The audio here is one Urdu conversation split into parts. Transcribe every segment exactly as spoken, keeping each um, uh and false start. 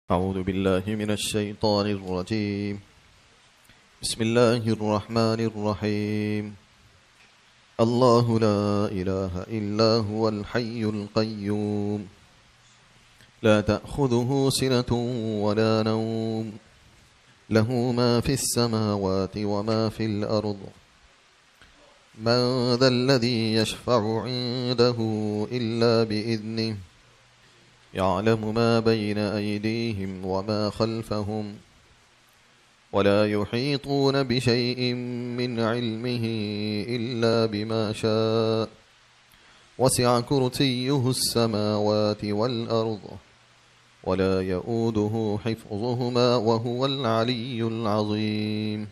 أعوذ بالله من الشيطان الرجيم. بسم الله الرحمن الرحيم. الله لا إله إلا هو الحي القيوم لا تأخذه سنة ولا نوم له ما في السماوات وما في الأرض من ذا الذي يشفع عنده إلا بإذنه يعلم ما بين أيديهم وما خلفهم ولا يحيطون بشيء من علمه إلا بما شاء وسع كرسيه السماوات والأرض ولا يؤوده حفظهما وهو العلي العظيم.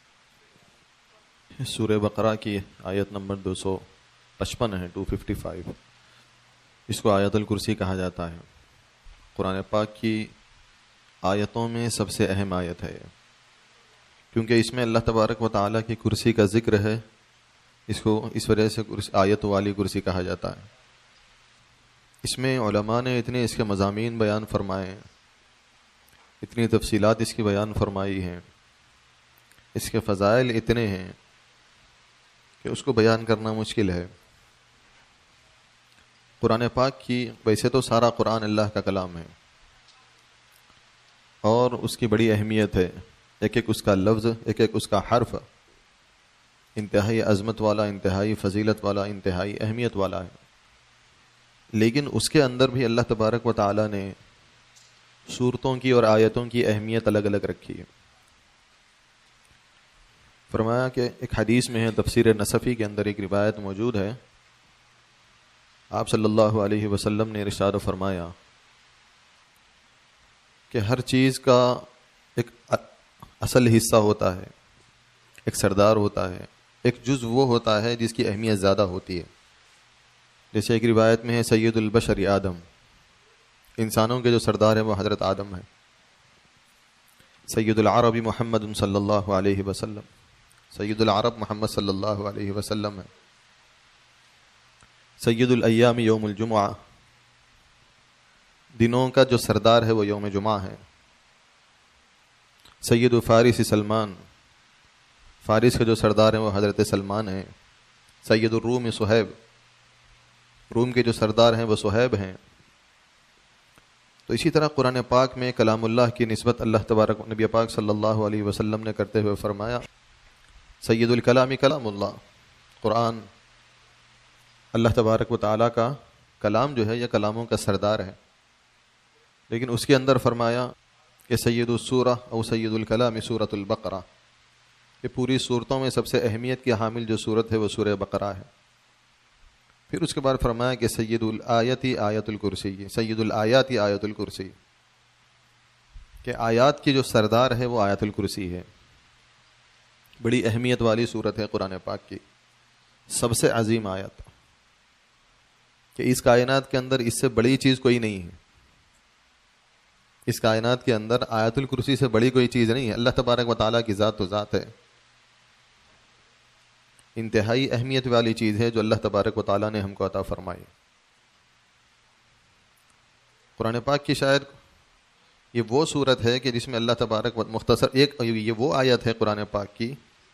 سورہ بقرہ کی آیت نمبر دو سو پچپن ہے، دو سو پچپن. اس کو آیت الکرسی کہا جاتا ہے. قرآن پاک کی آیتوں میں سب سے اہم آیت ہے، کیونکہ اس میں اللہ تبارک و تعالیٰ کی کرسی کا ذکر ہے. اس کو اس وجہ سے آیت والی کرسی کہا جاتا ہے. اس میں علماء نے اتنے اس کے مضامین بیان فرمائے، اتنی تفصیلات اس کی بیان فرمائی ہیں، اس کے فضائل اتنے ہیں کہ اس کو بیان کرنا مشکل ہے. قرآن پاک کی ویسے تو سارا قرآن اللہ کا کلام ہے اور اس کی بڑی اہمیت ہے. ایک ایک اس کا لفظ، ایک ایک اس کا حرف انتہائی عظمت والا، انتہائی فضیلت والا، انتہائی اہمیت والا ہے. لیکن اس کے اندر بھی اللہ تبارک و تعالیٰ نے سورتوں کی اور آیتوں کی اہمیت الگ الگ رکھی ہے. فرمایا کہ ایک حدیث میں ہے، تفسیر نصفی کے اندر ایک روایت موجود ہے. آپ صلی اللہ علیہ وسلم نے ارشاد فرمایا کہ ہر چیز کا ایک اصل حصہ ہوتا ہے، ایک سردار ہوتا ہے، ایک جز وہ ہوتا ہے جس کی اہمیت زیادہ ہوتی ہے. جیسے ایک روایت میں ہے سید البشر آدم، انسانوں کے جو سردار ہیں وہ حضرت آدم ہیں. سید العرب محمد صلی اللہ علیہ وسلم، سید العرب محمد صلی اللہ علیہ وسلم ہے. سید الایام یوم الجمعہ، دنوں کا جو سردار ہے وہ یوم جمعہ ہے. سید فارس سلمان، فارس کے جو سردار ہیں وہ حضرت سلمان ہیں. سید الروم صہیب، روم کے جو سردار ہیں وہ صہیب ہیں. تو اسی طرح قرآن پاک میں کلام اللہ کی نسبت اللہ تبارک نبی پاک صلی اللہ علیہ وسلم نے کرتے ہوئے فرمایا سید الکلام کلام اللہ. قرآن اللہ تبارک و تعالیٰ کا کلام جو ہے یہ کلاموں کا سردار ہے. لیکن اس کے اندر فرمایا کہ سید السورہ او سید الکلام سورۃ البقرہ، یہ پوری صورتوں میں سب سے اہمیت کی حامل جو صورت ہے وہ سورہ بقرہ ہے. پھر اس کے بعد فرمایا کہ سید الآیتی آیت الکرسی، سید الآیاتی آیت الکرسی، کہ آیات کی جو سردار ہے وہ آیت الکرسی ہے. بڑی اہمیت والی صورت ہے قرآن پاک کی، سب سے عظیم آیت، کہ اس کائنات کے اندر اس سے بڑی چیز کوئی نہیں ہے. اس کائنات کے اندر آیت الکرسی سے بڑی کوئی چیز نہیں ہے. اللہ تبارک و تعالیٰ کی ذات تو ذات ہے، انتہائی اہمیت والی چیز ہے جو اللہ تبارک و تعالیٰ نے ہم کو عطا فرمائی. قرآن پاک کی شاید یہ وہ صورت ہے کہ جس میں اللہ تبارک و مختصر ایک یہ وہ آیت ہے قرآن پاک کی،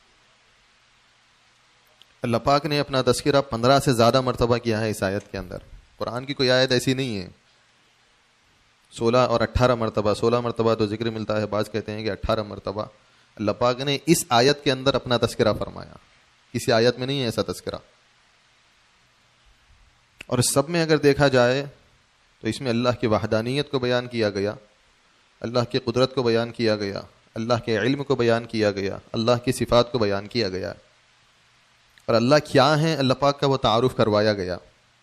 اللہ پاک نے اپنا تذکرہ پندرہ سے زیادہ مرتبہ کیا ہے اس آیت کے اندر. قرآن کی کوئی آیت ایسی نہیں ہے. سولہ اور اٹھارہ مرتبہ، سولہ مرتبہ تو ذکر ملتا ہے، بعض کہتے ہیں کہ اٹھارہ مرتبہ اللہ پاک نے اس آیت کے اندر اپنا تذکرہ فرمایا. کسی آیت میں نہیں ہے ایسا تذکرہ. اور سب میں اگر دیکھا جائے تو اس میں اللہ کی وحدانیت کو بیان کیا گیا، اللہ کی قدرت کو بیان کیا گیا، اللہ کے علم کو بیان کیا گیا، اللہ کی صفات کو بیان کیا گیا، اور اللہ کیا ہیں اللہ پاک کا وہ تعارف کروایا گیا.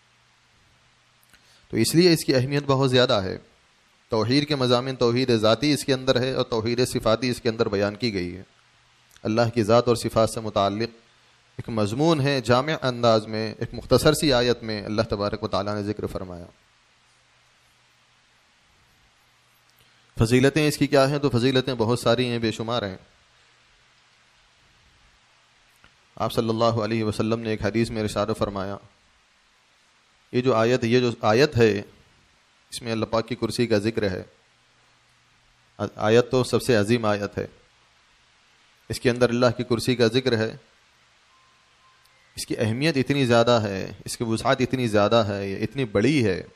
تو اس لیے اس کی اہمیت بہت زیادہ ہے. توحید کے مضامین، توحید ذاتی اس کے اندر ہے اور توحید صفاتی اس کے اندر بیان کی گئی ہے. اللہ کی ذات اور صفات سے متعلق ایک مضمون ہے، جامع انداز میں ایک مختصر سی آیت میں اللہ تبارک و تعالیٰ نے ذکر فرمایا. فضیلتیں اس کی کیا ہیں؟ تو فضیلتیں بہت ساری ہیں، بے شمار ہیں. آپ صلی اللہ علیہ وسلم نے ایک حدیث میں ارشاد فرمایا، یہ جو آیت یہ جو آیت ہے اس میں اللہ پاک کی کرسی کا ذکر ہے. آیت تو سب سے عظیم آیت ہے، اس کے اندر اللہ کی کرسی کا ذکر ہے، اس کی اہمیت اتنی زیادہ ہے، اس کی وسعت اتنی زیادہ ہے، یہ اتنی بڑی ہے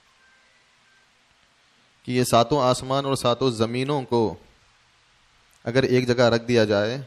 کہ یہ ساتوں آسمان اور ساتوں زمینوں کو اگر ایک جگہ رکھ دیا جائے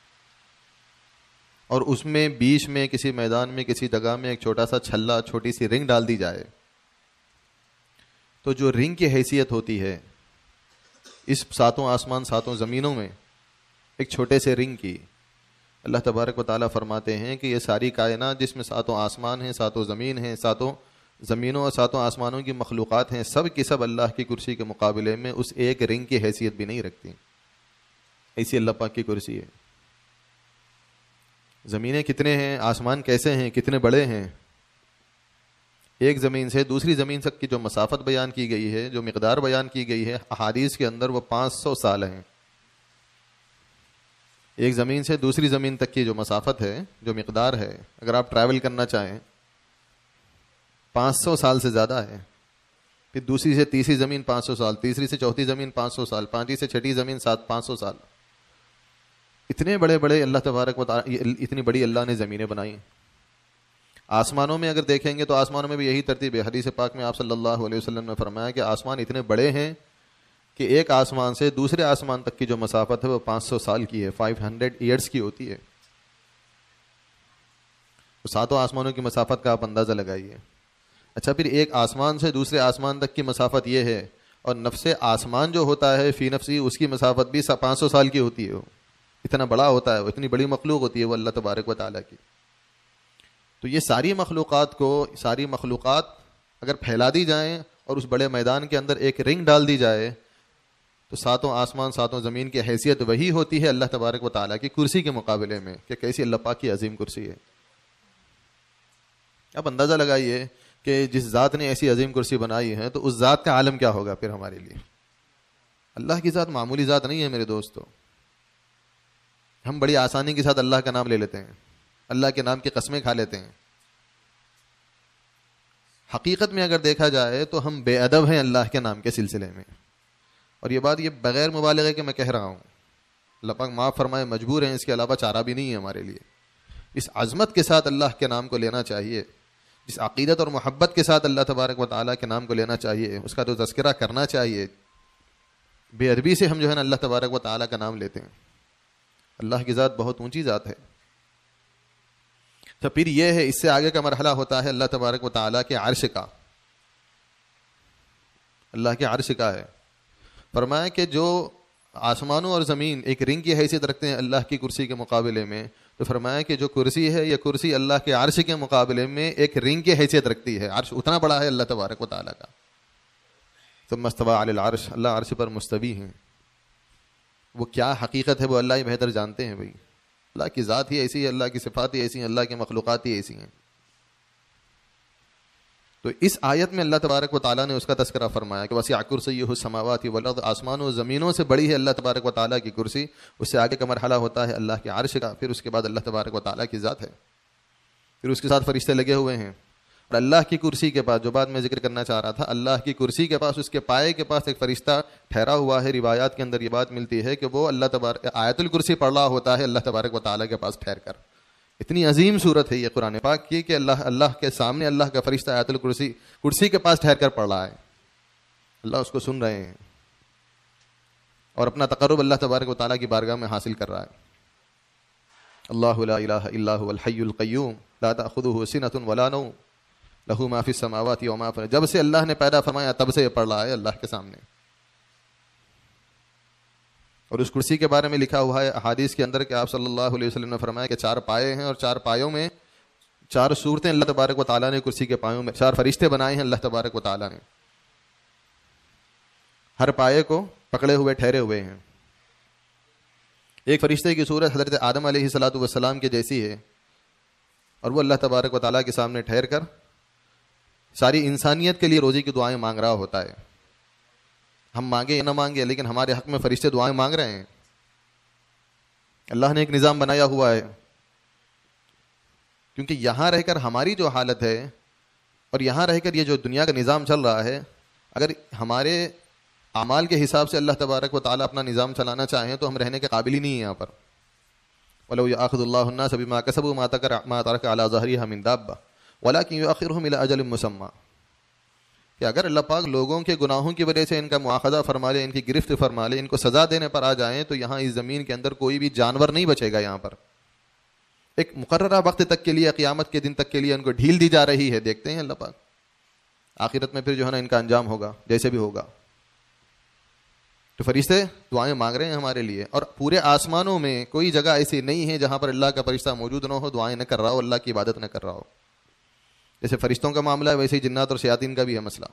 اور اس میں بیچ میں کسی میدان میں کسی جگہ میں ایک چھوٹا سا چھلا، چھوٹی سی رنگ ڈال دی جائے، تو جو رنگ کی حیثیت ہوتی ہے اس ساتوں آسمان ساتوں زمینوں میں ایک چھوٹے سے رنگ کی، اللہ تبارک و تعالیٰ فرماتے ہیں کہ یہ ساری کائنات جس میں ساتوں آسمان ہیں، ساتوں زمین ہیں، ساتوں زمینوں اور ساتوں آسمانوں کی مخلوقات ہیں، سب کی سب اللہ کی کرسی کے مقابلے میں اس ایک رنگ کی حیثیت بھی نہیں رکھتی، ایسی اللہ پاک کی کرسی ہے۔ زمینیں کتنے ہیں، آسمان کیسے ہیں، کتنے بڑے ہیں، ایک زمین سے دوسری زمین تک کی جو مسافت بیان کی گئی ہے، جو مقدار بیان کی گئی ہے احادیث کے اندر، وہ پانچ سو سال ہیں۔ ایک زمین سے دوسری زمین تک کی جو مسافت ہے، جو مقدار ہے، اگر آپ ٹریول کرنا چاہیں پانچ سو سال سے زیادہ ہے۔ پھر دوسری سے تیسری زمین پانچ سو سال، تیسری سے چوتھی زمین پانچ سو سال، پانچویں سے چھٹی زمین سات پانچ سو سال۔ اتنے بڑے بڑے اللہ تبارک و تعالی، اتنی بڑی اللہ نے زمینیں بنائی۔ آسمانوں میں اگر دیکھیں گے تو آسمانوں میں بھی یہی ترتیب ہے۔ حدیث پاک میں آپ صلی اللہ علیہ وسلم نے فرمایا کہ آسمان اتنے بڑے ہیں کہ ایک آسمان سے دوسرے آسمان تک کی جو مسافت ہے وہ پانچ سو سال کی ہے، فائیو ہنڈریڈ ایئرس کی ہوتی ہے۔ ساتوں آسمانوں کی مسافت کا آپ اندازہ لگائیے۔ اچھا، پھر ایک آسمان سے دوسرے آسمان تک کی مسافت یہ ہے، اور نفس آسمان جو ہوتا ہے فی نفسی، اس کی مسافت بھی پانچ سو سال کی ہوتی ہے۔ وہ اتنا بڑا ہوتا ہے، وہ اتنی بڑی مخلوق ہوتی ہے وہ اللہ تبارک و تعالیٰ کی۔ تو یہ ساری مخلوقات کو، ساری مخلوقات اگر پھیلا دی جائیں اور اس بڑے میدان کے اندر ایک رنگ ڈال دی جائے تو ساتوں آسمان ساتوں زمین کی حیثیت وہی ہوتی ہے اللہ تبارک و تعالیٰ کی کرسی کے مقابلے میں، کہ کیسی اللہ پاک کی عظیم کرسی ہے۔ اب اندازہ لگائیے کہ جس ذات نے ایسی عظیم کرسی بنائی ہے تو اس ذات کا عالم کیا ہوگا پھر ہمارے لیے۔ اللہ کی ذات معمولی ذات نہیں ہے میرے دوستو۔ ہم بڑی آسانی کے ساتھ اللہ کا نام لے لیتے ہیں، اللہ کے نام کی قسمیں کھا لیتے ہیں۔ حقیقت میں اگر دیکھا جائے تو ہم بے ادب ہیں اللہ کے نام کے سلسلے میں، اور یہ بات یہ بغیر مبالغے کے میں کہہ رہا ہوں، اللہ پاک معاف فرمائے، مجبور ہیں، اس کے علاوہ چارہ بھی نہیں ہے ہمارے لیے۔ اس عظمت کے ساتھ اللہ کے نام کو لینا چاہیے، جس عقیدت اور محبت کے ساتھ اللہ تبارک و تعالیٰ کے نام کو لینا چاہیے، اس کا تو تذکرہ کرنا چاہیے۔ بے ادبی سے ہم جو ہے نا اللہ تبارک و تعالیٰ کا نام لیتے ہیں۔ اللہ کی ذات بہت اونچی ذات ہے۔ تو پھر یہ ہے، اس سے آگے کا مرحلہ ہوتا ہے اللہ تبارک و تعالیٰ کے عرش کا۔ اللہ کے عرش کا ہے، فرمایا کہ جو آسمانوں اور زمین ایک رنگ کی حیثیت رکھتے ہیں اللہ کی کرسی کے مقابلے میں، تو فرمایا کہ جو کرسی ہے یہ کرسی اللہ کے عرش کے مقابلے میں ایک رنگ کی حیثیت رکھتی ہے۔ عرش اتنا بڑا ہے اللہ تبارک و تعالیٰ کا۔ ثم استوى علی العرش، اللہ عرش پر مستوی ہیں۔ وہ کیا حقیقت ہے وہ اللہ ہی بہتر جانتے ہیں۔ بھائی اللہ کی ذات ہی ایسی ہے، اللہ کی صفات ہی ایسی ہیں، اللہ کی مخلوقات ہی ایسی ہیں۔ تو اس آیت میں اللہ تبارک و تعالیٰ نے اس کا تذکرہ فرمایا کہ وسع کرسیہ السماوات والارض، آسمانوں و زمینوں سے بڑی ہے اللہ تبارک و تعالیٰ کی کرسی۔ اس سے آگے کا مرحلہ ہوتا ہے اللہ کے عرش کا، پھر اس کے بعد اللہ تبارک و تعالیٰ کی ذات ہے، پھر اس کے ساتھ فرشتے لگے ہوئے ہیں۔ اور اللہ کی کرسی کے پاس، جو بات میں ذکر کرنا چاہ رہا تھا، اللہ کی کرسی کے پاس، اس کے پائے کے پاس ایک فرشتہ ٹھہرا ہوا ہے۔ روایات کے اندر یہ بات ملتی ہے کہ وہ اللہ تبارک آیت الکرسی پڑھ رہا ہوتا ہے اللہ تبارک و تعالیٰ کے پاس ٹھہر کر۔ اتنی عظیم صورت ہے یہ قرآن پاک کی کہ اللہ اللہ کے سامنے اللہ کا فرشتہ آیت الکرسی کرسی کے پاس ٹھہر کر پڑھ رہا ہے، اللہ اس کو سن رہے ہیں اور اپنا تقرب اللہ تبارک و تعالیٰ کی بارگاہ میں حاصل کر رہا ہے۔ اللہ لا الہ الا هو الحی القیوم لا تأخذہ سنۃ ولا نوم لہ ما فی السماوات وما فی الارض۔ جب سے اللہ نے پیدا فرمایا تب سے یہ پڑھ رہا ہے اللہ کے سامنے۔ اور اس کرسی کے بارے میں لکھا ہوا ہے احادیث کے اندر کہ آپ صلی اللہ علیہ وسلم نے فرمایا کہ چار پائے ہیں، اور چار پایوں میں چار صورتیں اللہ تبارک و تعالیٰ نے کرسی کے پایوں میں، چار فرشتے بنائے ہیں اللہ تبارک و تعالیٰ نے، ہر پائے کو پکڑے ہوئے ٹھہرے ہوئے ہیں۔ ایک فرشتے کی صورت حضرت آدم علیہ الصلوۃ والسلام کے جیسی ہے، اور وہ اللہ تبارک و تعالیٰ کے سامنے ٹھہر کر ساری انسانیت کے لیے روزی کی دعائیں مانگ رہا ہوتا ہے۔ ہم مانگے یا نہ مانگے، لیکن ہمارے حق میں فرشتے دعائیں مانگ رہے ہیں۔ اللہ نے ایک نظام بنایا ہوا ہے، کیونکہ یہاں رہ کر ہماری جو حالت ہے اور یہاں رہ کر یہ جو دنیا کا نظام چل رہا ہے، اگر ہمارے اعمال کے حساب سے اللہ تبارک و تعالیٰ اپنا نظام چلانا چاہیں تو ہم رہنے کے قابل ہی نہیں ہیں یہاں پر. وَلَوْ يَأْخُذُ اللَّهُ النَّاسَ بِمَا كَسَبُوا مَا تَرَكَ عَلَى ظَهْرِهَا مِن دَابَّةٍ وَلَكِنْ يُؤَخِّرُهُمْ إِلَى أَجَلٍ مُّسَمًّى. کہ اگر اللہ پاک لوگوں کے گناہوں کی وجہ سے ان کا مواخذہ فرما لے، ان کی گرفت فرما لے، ان کو سزا دینے پر آ جائیں تو یہاں اس زمین کے اندر کوئی بھی جانور نہیں بچے گا. یہاں پر ایک مقررہ وقت تک کے لیے، قیامت کے دن تک کے لیے ان کو ڈھیل دی جا رہی ہے. دیکھتے ہیں اللہ پاک آخرت میں پھر جو ہے نا ان کا انجام ہوگا جیسے بھی ہوگا. تو فرشتے دعائیں مانگ رہے ہیں ہمارے لیے، اور پورے آسمانوں میں کوئی جگہ ایسی نہیں ہے جہاں پر اللہ کا فرشتہ موجود نہ ہو، دعائیں نہ کر رہا ہو، اللہ کی عبادت نہ کر رہا ہو. جیسے فرشتوں کا معاملہ ہے ویسے ہی جنات اور شیاطین کا بھی ہے مسئلہ.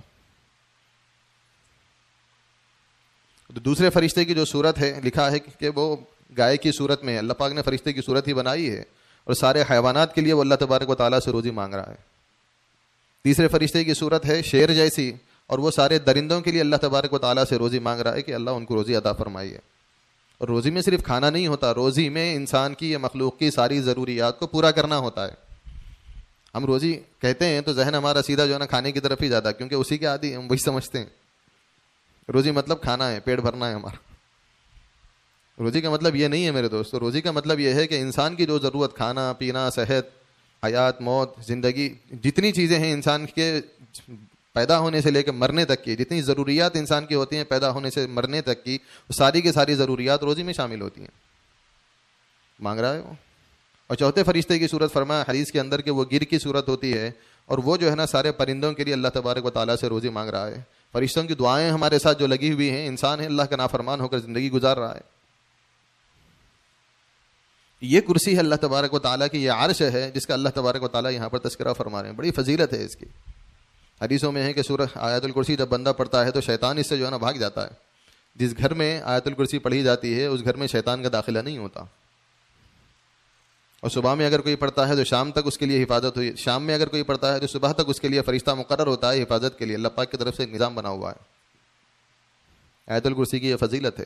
تو دوسرے فرشتے کی جو صورت ہے، لکھا ہے کہ وہ گائے کی صورت میں، اللہ پاک نے فرشتے کی صورت ہی بنائی ہے، اور سارے حیوانات کے لیے وہ اللہ تبارک و تعالیٰ سے روزی مانگ رہا ہے. تیسرے فرشتے کی صورت ہے شیر جیسی، اور وہ سارے درندوں کے لیے اللہ تبارک و تعالیٰ سے روزی مانگ رہا ہے کہ اللہ ان کو روزی عطا فرمائیے. اور روزی میں صرف کھانا نہیں ہوتا، روزی میں انسان کی یا مخلوق کی ساری ضروریات کو پورا کرنا ہوتا ہے. ہم روزی کہتے ہیں تو ذہن ہمارا سیدھا جو ہے نا کھانے کی طرف ہی جاتا ہے، کیونکہ اسی کے عادی ہم وہی سمجھتے ہیں. روزی مطلب کھانا ہے، پیٹ بھرنا ہے ہمارا. روزی کا مطلب یہ نہیں ہے میرے دوست. روزی کا مطلب یہ ہے کہ انسان کی جو ضرورت، کھانا پینا، صحت، حیات، موت، زندگی، جتنی چیزیں ہیں انسان کے پیدا ہونے سے لے کے مرنے تک کی، جتنی ضروریات انسان کی ہوتی ہیں پیدا ہونے سے مرنے تک کی، وہ ساری کی ساری ضروریات روزی میں شامل ہوتی ہیں. مانگ رہا ہے وہ. اور چوتھے فرشتے کی صورت فرمایا حدیث کے اندر کہ وہ گر کی صورت ہوتی ہے، اور وہ جو ہے نا سارے پرندوں کے لیے اللہ تبارک و تعالیٰ سے روزی مانگ رہا ہے. فرشتوں کی دعائیں ہمارے ساتھ جو لگی ہوئی ہیں، انسان ہے اللہ کا نافرمان ہو کر زندگی گزار رہا ہے. یہ کرسی ہے اللہ تبارک و تعالیٰ کی، یہ عرش ہے جس کا اللہ تبارک و تعالیٰ یہاں پر تذکرہ فرما رہے ہیں. بڑی فضیلت ہے اس کی. حدیثوں میں ہے کہ سورہ آیت الکرسی جب بندہ پڑھتا ہے تو شیطان اس سے جو ہے نا بھاگ جاتا ہے. جس گھر میں آیت الکرسی پڑھی جاتی ہے اس گھر میں شیطان کا داخلہ نہیں ہوتا. اور صبح میں اگر کوئی پڑھتا ہے تو شام تک اس کے لیے حفاظت ہوئی، شام میں اگر کوئی پڑھتا ہے تو صبح تک اس کے لیے فرشتہ مقرر ہوتا ہے حفاظت کے لیے. اللہ پاک کی طرف سے ایک نظام بنا ہوا ہے. آیت الکرسی کی یہ فضیلت ہے.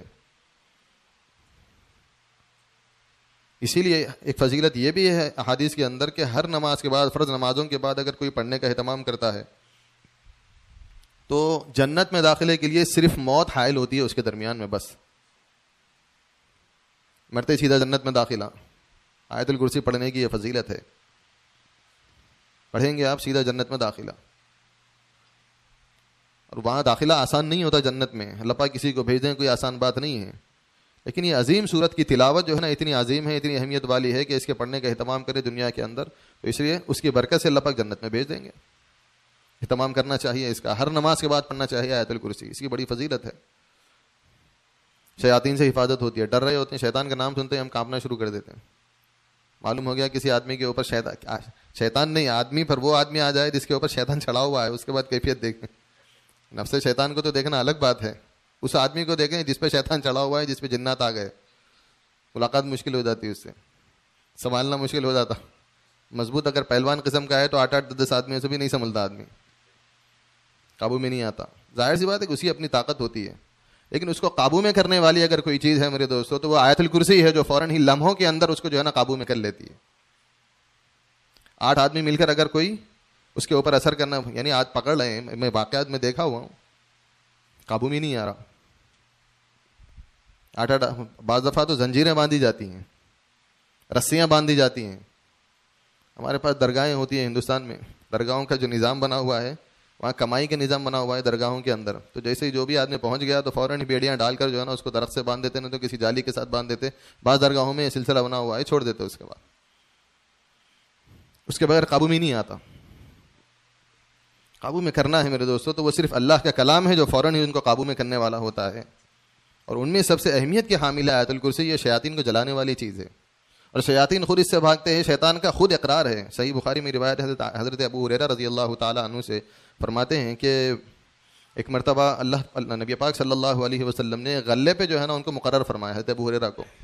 اسی لیے ایک فضیلت یہ بھی ہے احادیث کے اندر کہ ہر نماز کے بعد، فرض نمازوں کے بعد اگر کوئی پڑھنے کا اہتمام کرتا ہے تو جنت میں داخلے کے لیے صرف موت حائل ہوتی ہے اس کے درمیان میں، بس مرتے سیدھا جنت میں داخلہ. آیت الکرسی پڑھنے کی یہ فضیلت ہے. پڑھیں گے آپ سیدھا جنت میں داخلہ. اور وہاں داخلہ آسان نہیں ہوتا جنت میں، اللہ پاک کسی کو بھیج دیں کوئی آسان بات نہیں ہے. لیکن یہ عظیم صورت کی تلاوت جو ہے نا اتنی عظیم ہے، اتنی اہمیت والی ہے کہ اس کے پڑھنے کا اہتمام کرے دنیا کے اندر، تو اس لیے اس کی برکت سے اللہ پاک جنت میں بھیج دیں گے. اہتمام کرنا چاہیے اس کا، ہر نماز کے بعد پڑھنا چاہیے آیت الکرسی. اس کی بڑی فضیلت ہے. شیاطین سے حفاظت ہوتی ہے. ڈر رہے ہوتے ہیں، شیطان کا نام سنتے ہیں ہم کانپنا شروع کر دیتے ہیں. معلوم ہو گیا کسی آدمی کے اوپر شیطان شیطان نہیں آدمی پر وہ آدمی آ جائے جس کے اوپر شیطان چڑھا ہوا ہے، اس کے بعد کیفیت دیکھیں. نفس شیطان کو تو دیکھنا الگ بات ہے، اس آدمی کو دیکھیں جس پہ شیطان چڑھا ہوا ہے، جس پہ جنات آ گئے. ملاقات مشکل ہو جاتی ہے، اس سے سنبھالنا مشکل ہو جاتا. مضبوط اگر پہلوان قسم کا ہے تو آٹھ آٹھ دس آدمیوں سے بھی نہیں سنبھلتا، آدمی قابو میں نہیں آتا. ظاہر سی بات ہے کہ اسی اپنی طاقت ہوتی ہے، لیکن اس کو قابو میں کرنے والی اگر کوئی چیز ہے میرے دوستوں تو وہ آیت الکرسی ہے، جو فوراً ہی لمحوں کے اندر اس کو جو ہے نا قابو میں کر لیتی ہے. آٹھ آدمی مل کر اگر کوئی اس کے اوپر اثر کرنا، یعنی آج پکڑ رہے ہیں، میں واقعات میں دیکھا ہوا ہوں، قابو میں نہیں آ رہا. آٹھ آٹھ بعض دفعہ تو زنجیریں باندھی جاتی ہیں، رسیاں باندھی جاتی ہیں. ہمارے پاس درگاہیں ہوتی ہیں ہندوستان میں، درگاہوں کا جو نظام بنا ہوا ہے وہاں کمائی کا نظام بنا ہوا ہے درگاہوں کے اندر. تو جیسے ہی جو بھی آدمی پہنچ گیا تو فوراً ہی بیڑیاں ڈال کر جو ہے نا اس کو درخت سے باندھ دیتے، نہیں تو کسی جالی کے ساتھ باندھ دیتے. بعض درگاہوں میں یہ سلسلہ بنا ہوا ہے، چھوڑ دیتے. اس کے بعد اس کے بغیر قابو میں نہیں آتا. قابو میں کرنا ہے میرے دوستوں تو وہ صرف اللہ کا کلام ہے جو فوراً ہی ان کو قابو میں کرنے والا ہوتا ہے. اور ان میں سب سے اہمیت کی حامل ہے آیت الکرسی. یہ شیاطین کو جلانے والی چیز ہے، اور شیاطین خود اس سے بھاگتے ہیں. شیطان کا خود اقرار ہے، صحیح بخاری میں روایت حضرت حضرت ابو ہریرہ رضی اللہ تعالیٰ عنہ سے فرماتے ہیں کہ ایک مرتبہ اللہ نبی پاک صلی اللہ علیہ وسلم نے غلے پہ جو ہے نا ان کو مقرر فرمایا، حضرت ابو ہریرہ کو.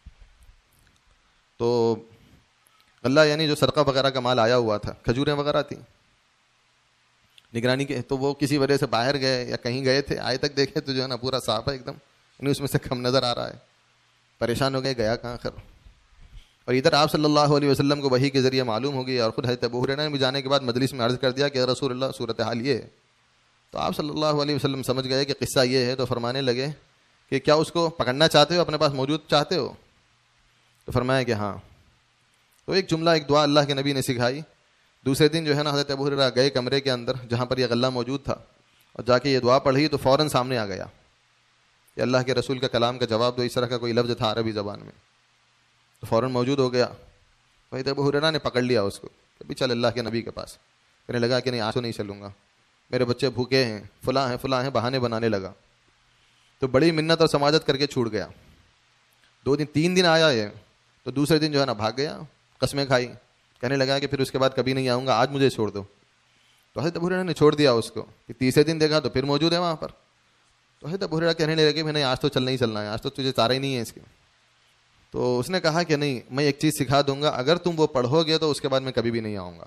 تو غلہ یعنی جو صدقہ وغیرہ کا مال آیا ہوا تھا، کھجوریں وغیرہ تھیں نگرانی کے. تو وہ کسی وجہ سے باہر گئے یا کہیں گئے تھے، آئے تک دیکھے تو جو ہے نا پورا صاف ہے ایک دم، یعنی اس میں سے کم نظر آ رہا ہے. پریشان ہو گئے، گیا کہاں خیر. اور ادھر آپ صلی اللہ علیہ وسلم کو وحی کے ذریعے معلوم ہو گئی، اور خود حضرت ابو ہریرہ نے بھی جانے کے بعد مجلس میں عرض کر دیا کہ رسول اللہ صورتحال یہ ہے. تو آپ صلی اللہ علیہ وسلم سمجھ گئے کہ قصہ یہ ہے، تو فرمانے لگے کہ کیا اس کو پکڑنا چاہتے ہو، اپنے پاس موجود چاہتے ہو؟ تو فرمایا کہ ہاں۔ تو ایک جملہ، ایک دعا اللہ کے نبی نے سکھائی۔ دوسرے دن جو ہے نا حضرت ابو ہریرہ گئے کمرے کے اندر جہاں پر یہ غلہ موجود تھا، اور جا کے یہ دعا پڑھی تو فوراً سامنے آ گیا کہ اللہ کے رسول کا کلام کا جواب دو، اس طرح کا کوئی لفظ تھا عربی زبان میں، تو فوراً موجود ہو گیا۔ حضرت ابو ہریرہ نے پکڑ لیا اس کو کہ بھی چل اللہ کے نبی کے پاس۔ کہنے لگا کہ نہیں، آج تو نہیں چلوں گا، میرے بچے بھوکے ہیں، فلاں ہیں فلاں ہیں، بہانے بنانے لگا۔ تو بڑی منت اور سماجت کر کے چھوٹ گیا۔ دو دن تین دن آیا ہے، تو دوسرے دن جو ہے نا بھاگ گیا، قسمیں کھائی، کہنے لگا کہ پھر اس کے بعد کبھی نہیں آؤں گا، آج مجھے چھوڑ دو۔ تو حضرت ابو ہریرہ نے چھوڑ دیا اس کو۔ کہ تیسرے دن دیکھا تو پھر موجود ہے وہاں پر۔ تو حضرت ابو ہریرہ کہنے لگے کہ میں نے آج تو چلنا ہی چلنا ہے، آج تو تجھے چارہ ہی نہیں ہے اس کے۔ تو اس نے کہا کہ نہیں، میں ایک چیز سکھا دوں گا، اگر تم وہ پڑھو گے تو اس کے بعد میں کبھی بھی نہیں آؤں گا۔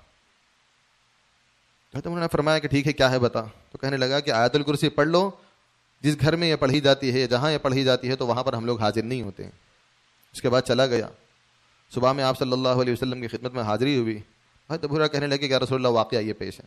تو انہوں نے فرمایا کہ ٹھیک ہے، کیا ہے بتا۔ تو کہنے لگا کہ آیت الکرسی پڑھ لو، جس گھر میں یہ پڑھی جاتی ہے، جہاں یہ پڑھی جاتی ہے، تو وہاں پر ہم لوگ حاضر نہیں ہوتے ہیں۔ اس کے بعد چلا گیا۔ صبح میں آپ صلی اللہ علیہ وسلم کی خدمت میں حاضری ہوئی۔ حضرت ابو ہریرہ کہنے لگے کہ یا رسول اللہ، واقعہ یہ پیش ہے۔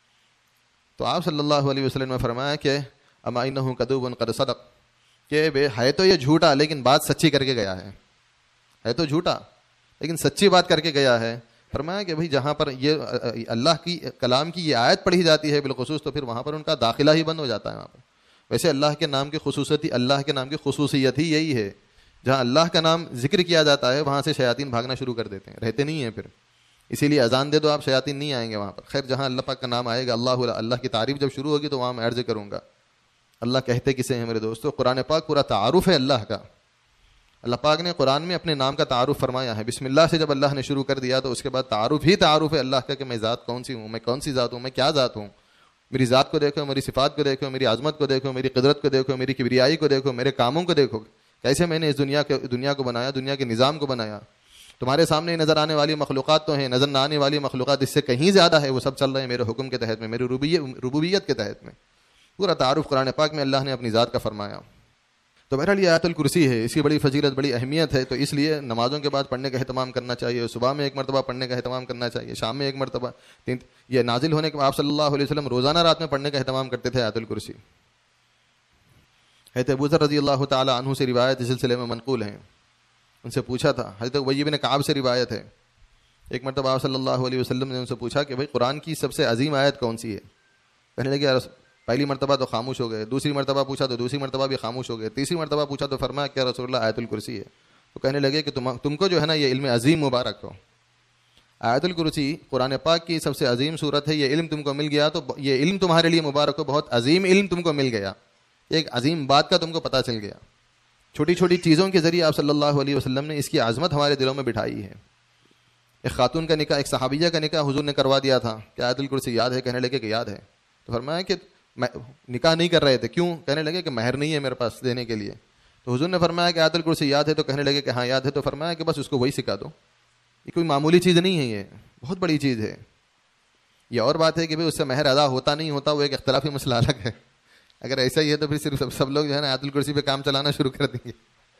تو آپ صلی اللہ علیہ وسلم نے فرمایا کہ اما انہ کذوب قد صدق، کہ بے ہے تو یہ جھوٹا لیکن بات سچی کر کے گیا ہے، ہے تو جھوٹا لیکن سچی بات کر کے گیا ہے۔ فرمایا کہ بھئی جہاں پر یہ اللہ کی کلام کی یہ آیت پڑھی جاتی ہے بالخصوص، تو پھر وہاں پر ان کا داخلہ ہی بند ہو جاتا ہے وہاں پر۔ ویسے اللہ کے نام کی خصوصیت ہی اللہ کے نام کی خصوصیت ہی یہی ہے، جہاں اللہ کا نام ذکر کیا جاتا ہے وہاں سے شیاطین بھاگنا شروع کر دیتے ہیں، رہتے نہیں ہیں پھر۔ اسی لیے اذان دے دو آپ، شیاطین نہیں آئیں گے وہاں پر۔ خیر، جہاں اللہ پاک کا نام آئے گا، اللہ اللہ کی تعریف جب شروع ہوگی تو وہاں میں عرض کروں گا اللہ کہتے کسے ہیں میرے دوستو۔ قرآن پاک پورا تعارف ہے اللہ کا۔ اللہ پاک نے قرآن میں اپنے نام کا تعارف فرمایا ہے۔ بسم اللہ سے جب اللہ نے شروع کر دیا تو اس کے بعد تعارف ہی تعارف ہے اللہ کا، کہ میں ذات کون سی ہوں، میں کون سی ذات ہوں، میں کیا ذات ہوں۔ میری ذات کو دیکھو، میری صفات کو دیکھو، میری عظمت کو دیکھو، میری قدرت کو دیکھو، میری کبریائی کو دیکھو، میرے کاموں کو دیکھو، کیسے میں نے اس دنیا کے دنیا کو بنایا، دنیا کے نظام کو بنایا۔ تمہارے سامنے نظر آنے والی مخلوقات تو ہیں، نظر نہ آنے والی مخلوقات اس سے کہیں زیادہ ہے، وہ سب چل رہے ہیں میرے حکم کے تحت میں، میری ربوبیت کے تحت میں۔ پورا تعارف قرآن پاک میں اللہ نے اپنی ذات کا فرمایا۔ تو بہرحال یہ آیت الکرسی ہے، اس کی بڑی فضیلت، بڑی اہمیت ہے، تو اس لیے نمازوں کے بعد پڑھنے کا اہتمام کرنا چاہیے، صبح میں ایک مرتبہ پڑھنے کا اہتمام کرنا چاہیے، شام میں ایک مرتبہ۔ یہ نازل ہونے کے بعد آپ صلی اللہ علیہ وسلم روزانہ رات میں پڑھنے کا اہتمام کرتے تھے آیت الکرسی۔ حضرت ابو ذر رضی اللہ تعالی عنہ سے روایت اس سلسلے میں منقول ہیں، ان سے پوچھا تھا، حضرت ابی بن کعب سے روایت ہے، ایک مرتبہ آپ صلی اللہ علیہ وسلم نے ان سے پوچھا کہ بھائی قرآن کی سب سے عظیم آیت کون سی ہے؟ کہنے لگے پہلی مرتبہ تو خاموش ہو گئے، دوسری مرتبہ پوچھا تو دوسری مرتبہ بھی خاموش ہو گئے، تیسری مرتبہ پوچھا تو فرمایا کہ رسول اللہ آیت الکرسی ہے۔ تو کہنے لگے کہ تم تم کو جو ہے نا یہ علم عظیم مبارک ہو، آیت الکرسی قرآن پاک کی سب سے عظیم صورت ہے، یہ علم تم کو مل گیا تو یہ علم تمہارے لیے مبارک ہو، بہت عظیم علم تم کو مل گیا، ایک عظیم بات کا تم کو پتہ چل گیا۔ چھوٹی چھوٹی چیزوں کے ذریعے آپ صلی اللہ علیہ وسلم نے اس کی عظمت ہمارے دلوں میں بٹھائی ہے۔ ایک خاتون کا نکاح، ایک صحابیہ کا نکاح حضور نے کروا دیا تھا، کہ آیت الکرسی یاد ہے؟ کہنے لگے کہ یاد ہے۔ تو فرمایا کہ نکاح نہیں کر رہے تھے، کیوں؟ کہنے لگے کہ مہر نہیں ہے میرے پاس دینے کے لیے۔ تو حضور نے فرمایا کہ آیت الکرسی یاد ہے؟ تو کہنے لگے کہ ہاں یاد ہے۔ تو فرمایا کہ بس اس کو وہی سکھا دو، یہ کوئی معمولی چیز نہیں ہے، یہ بہت بڑی چیز ہے۔ یہ اور بات ہے کہ بھائی اس سے مہر ادا ہوتا نہیں ہوتا، وہ ایک اختلافی مسئلہ الگ ہے۔ اگر ایسا ہی ہے تو پھر صرف سب لوگ جو ہے نا آیت الکرسی پہ کام چلانا شروع کر دیں گے۔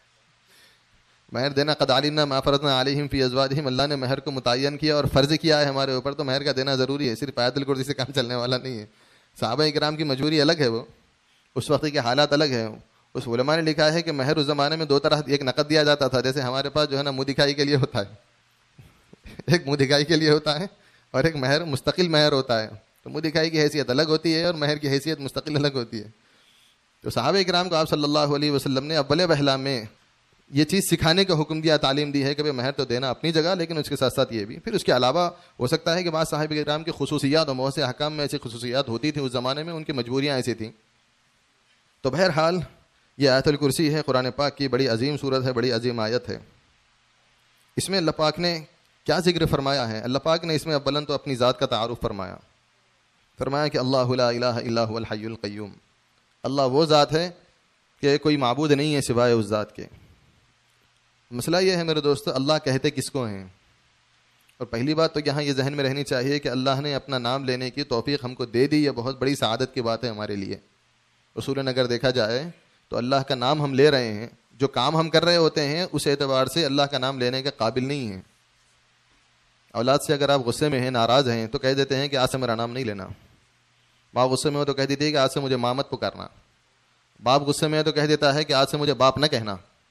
مہر دینا، قد علمنا ما فرضنا علیہم فی ازواجہم، اللہ نے مہر کو متعین کیا اور فرض کیا ہے ہمارے اوپر، تو مہر کا دینا ضروری ہے، صرف آیت الکرسی سے کام چلنے والا نہیں ہے۔ صحابہ کرام کی مجبوری الگ ہے، وہ اس وقت کے حالات الگ ہیں۔ اس علماء نے لکھا ہے کہ مہر اس زمانے میں دو طرح، ایک نقد دیا جاتا تھا، جیسے ہمارے پاس جو ہے نا منہ دکھائی کے لیے ہوتا ہے، ایک منہ دکھائی کے لیے ہوتا ہے، اور ایک مہر مستقل مہر ہوتا ہے۔ تو منہ دکھائی کی حیثیت الگ ہوتی ہے اور مہر کی حیثیت مستقل الگ ہوتی ہے۔ تو صحابہ کرام کو آپ صلی اللہ علیہ وسلم نے اول پہلا میں یہ چیز سکھانے کا حکم دیا، تعلیم دی ہے کہ مہر تو دینا اپنی جگہ، لیکن اس کے ساتھ ساتھ یہ بھی، پھر اس کے علاوہ ہو سکتا ہے کہ بعض صحابہ کرام کی خصوصیات اور بہت سے احکام میں ایسی خصوصیات ہوتی تھیں اس زمانے میں، ان کی مجبوریاں ایسی تھیں۔ تو بہرحال یہ آیت الکرسی ہے، قرآن پاک کی بڑی عظیم صورت ہے، بڑی عظیم آیت ہے۔ اس میں اللہ پاک نے کیا ذکر فرمایا ہے؟ اللہ پاک نے اس میں اولاً تو اپنی ذات کا تعارف فرمایا، فرمایا کہ اللہ لا الہ الا هو الحی القیوم، اللہ وہ ذات ہے کہ کوئی معبود نہیں ہے سوائے اس ذات کے۔ مسئلہ یہ ہے میرے دوستو، اللہ کہتے کس کو ہیں؟ اور پہلی بات تو یہاں یہ ذہن میں رہنی چاہیے کہ اللہ نے اپنا نام لینے کی توفیق ہم کو دے دی، یہ بہت بڑی سعادت کی بات ہے ہمارے لیے۔ اصولاً اگر دیکھا جائے تو اللہ کا نام ہم لے رہے ہیں، جو کام ہم کر رہے ہوتے ہیں اس اعتبار سے اللہ کا نام لینے کے قابل نہیں ہیں۔ اولاد سے اگر آپ غصے میں ہیں، ناراض ہیں، تو کہہ دیتے ہیں کہ آج سے میرا نام نہیں لینا، ماں غصے میں ہو تو کہہ دیتی ہے کہ آج سے مجھے ماں مت پکارنا. باپ غصے میں ہے تو کہہ دیتا ہے کہ آج سے مجھے باپ نہ کہنا.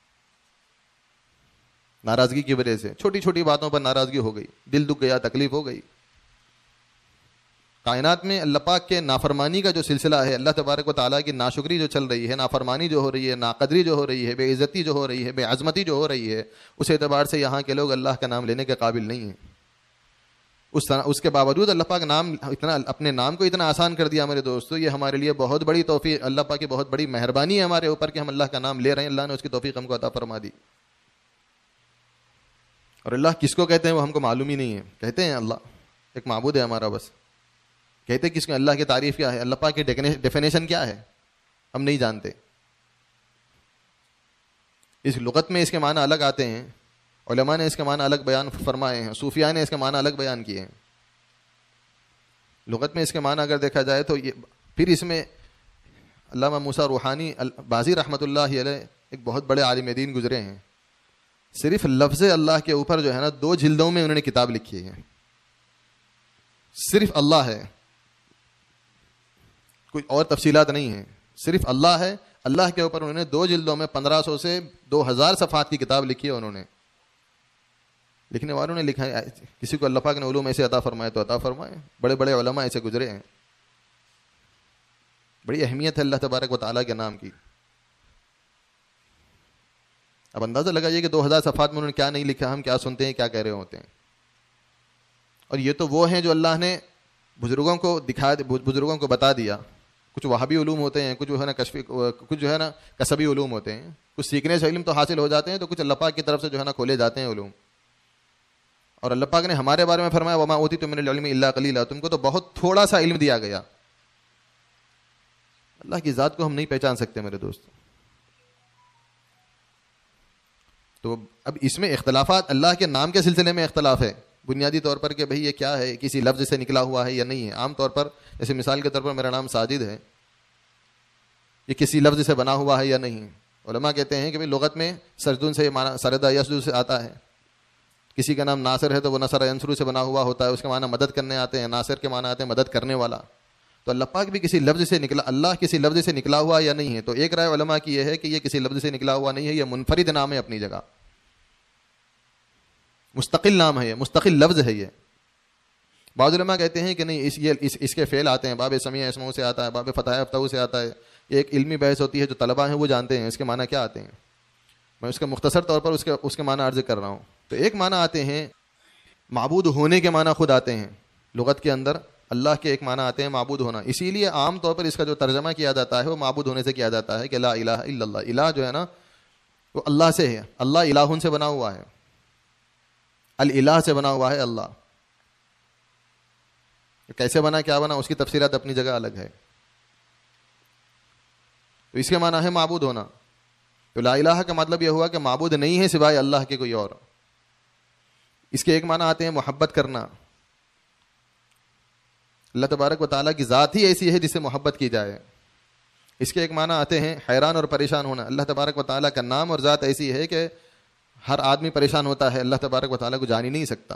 ناراضگی کی وجہ سے چھوٹی چھوٹی باتوں پر ناراضگی ہو گئی, دل دکھ گیا, تکلیف ہو گئی. کائنات میں اللہ پاک کے نافرمانی کا جو سلسلہ ہے, اللہ تبارک و تعالیٰ کی ناشکری جو چل رہی ہے, نافرمانی جو ہو رہی ہے, ناقدری جو ہو رہی ہے, بے عزتی جو ہو رہی ہے, بے عظمتی جو ہو رہی ہے, اس اعتبار سے یہاں کے لوگ اللہ کا نام لینے کے قابل نہیں ہیں. اس اس کے باوجود اللہ پاک نام اتنا اپنے نام کو اتنا آسان کر دیا میرے دوستو. یہ ہمارے لیے بہت بڑی توفیق, اللہ پاک کی بہت بڑی مہربانی ہے ہمارے اوپر کہ ہم اللہ کا نام لے رہے ہیں. اللہ نے اس کی توفیق ہم کو عطا فرما دی. اور اللہ کس کو کہتے ہیں وہ ہم کو معلوم ہی نہیں ہے. کہتے ہیں اللہ ایک معبود ہے ہمارا, بس کہتے کس کو, اللہ کی تعریف کیا ہے, اللہ پاک کی ڈیفینیشن کیا ہے, ہم نہیں جانتے. اس لغت میں اس کے معنی الگ آتے ہیں, علماء نے اس کے معنی الگ بیان فرمائے ہیں, صوفیاء نے اس کے معنی الگ بیان کیے ہیں. لغت میں اس کے معنی اگر دیکھا جائے تو یہ پھر اس میں علامہ موسیٰ روحانی بازی رحمۃ اللہ علیہ ایک بہت بڑے عالم دین گزرے ہیں. صرف لفظ اللہ کے اوپر جو ہے نا دو جلدوں میں انہوں نے کتاب لکھی ہے. صرف اللہ ہے, کوئی اور تفصیلات نہیں ہیں, صرف اللہ ہے. اللہ کے اوپر انہوں نے دو جلدوں میں پندرہ سو سے دو ہزار صفحات کی کتاب لکھی ہے. انہوں نے لکھنے والوں نے لکھا ہے, کسی کو اللہ پاک نے علوم ایسے عطا فرمائے تو عطا فرمائے. بڑے بڑے علماء ایسے گزرے ہیں. بڑی اہمیت ہے اللہ تبارک و تعالیٰ کے نام کی. اب اندازہ لگائیے کہ دو ہزار صفحات میں انہوں نے کیا نہیں لکھا, ہم کیا سنتے ہیں, کیا کہہ رہے ہوتے ہیں. اور یہ تو وہ ہیں جو اللہ نے بزرگوں کو دکھا, بزرگوں کو بتا دیا. کچھ وہابی علوم ہوتے ہیں, کچھ جو ہے نا کشفی, کچھ جو ہے نا کسبی علوم ہوتے ہیں. کچھ سیکھنے سے علم تو حاصل ہو جاتے ہیں, تو کچھ اللہ پاک کی طرف سے جو ہے نا کھولے جاتے ہیں علوم. اور اللہ پاک نے ہمارے بارے میں فرمایا وما اوتیتم من العلم الا قلیلا, تم کو تو بہت تھوڑا سا علم دیا گیا. اللہ کی ذات کو ہم نہیں پہچان سکتے میرے دوست. تو اب اس میں اختلافات, اللہ کے نام کے سلسلے میں اختلاف ہے بنیادی طور پر کہ بھئی یہ کیا ہے, کسی لفظ سے نکلا ہوا ہے یا نہیں ہے. عام طور پر جیسے مثال کے طور پر میرا نام ساجد ہے, یہ کسی لفظ سے بنا ہوا ہے یا نہیں. علماء کہتے ہیں کہ بھئی لغت میں سجدون سے معنی سردا یسجد سے آتا ہے. کسی کا نام ناصر ہے تو وہ نصر ینصر سے بنا ہوا ہوتا ہے, اس کے معنی مدد کرنے آتے ہیں. ناصر کے معنی آتے ہیں مدد کرنے والا. تو اللہ پاک بھی کسی لفظ سے نکلا, اللہ کسی لفظ سے نکلا ہوا یا نہیں ہے. تو ایک رائے علماء کی یہ ہے کہ یہ کسی لفظ سے نکلا ہوا نہیں ہے, یہ منفرد نام ہے اپنی جگہ, مستقل نام ہے, یہ مستقل لفظ ہے. یہ بعض علماء کہتے ہیں کہ نہیں, اس یہ اس, اس کے فعل آتے ہیں, باب سمیع اسماء سے آتا ہے, باب فتح افتح سے آتا ہے. یہ ایک علمی بحث ہوتی ہے, جو طلباء ہیں وہ جانتے ہیں اس کے معنی کیا آتے ہیں. میں اس کے مختصر طور پر اس کے اس کے معنی عرض کر رہا ہوں. تو ایک معنی آتے ہیں معبود ہونے کے معنی خود آتے ہیں لغت کے اندر. اللہ کے ایک معنی آتے ہیں معبود ہونا. اسی لیے عام طور پر اس کا جو ترجمہ کیا جاتا ہے وہ معبود ہونے سے کیا جاتا ہے کہ لا الہ الا اللہ. الہ جو ہے نا وہ اللہ سے ہے, اللہ الہن سے بنا ہوا ہے, الالہ سے بنا ہوا ہے اللہ. کیسے بنا, کیا بنا, اس کی تفصیلات اپنی جگہ الگ ہے. تو اس کے معنی ہے معبود ہونا. تو لا الہ کا مطلب یہ ہوا کہ معبود نہیں ہے سوائے اللہ کے کوئی اور. اس کے ایک معنی آتے ہیں محبت کرنا. اللہ تبارک و تعالیٰ کی ذات ہی ایسی ہے جس سے محبت کی جائے. اس کے ایک معنی آتے ہیں حیران اور پریشان ہونا. اللہ تبارک و تعالیٰ کا نام اور ذات ایسی ہے کہ ہر آدمی پریشان ہوتا ہے, اللہ تبارک و تعالیٰ کو جان ہی نہیں سکتا.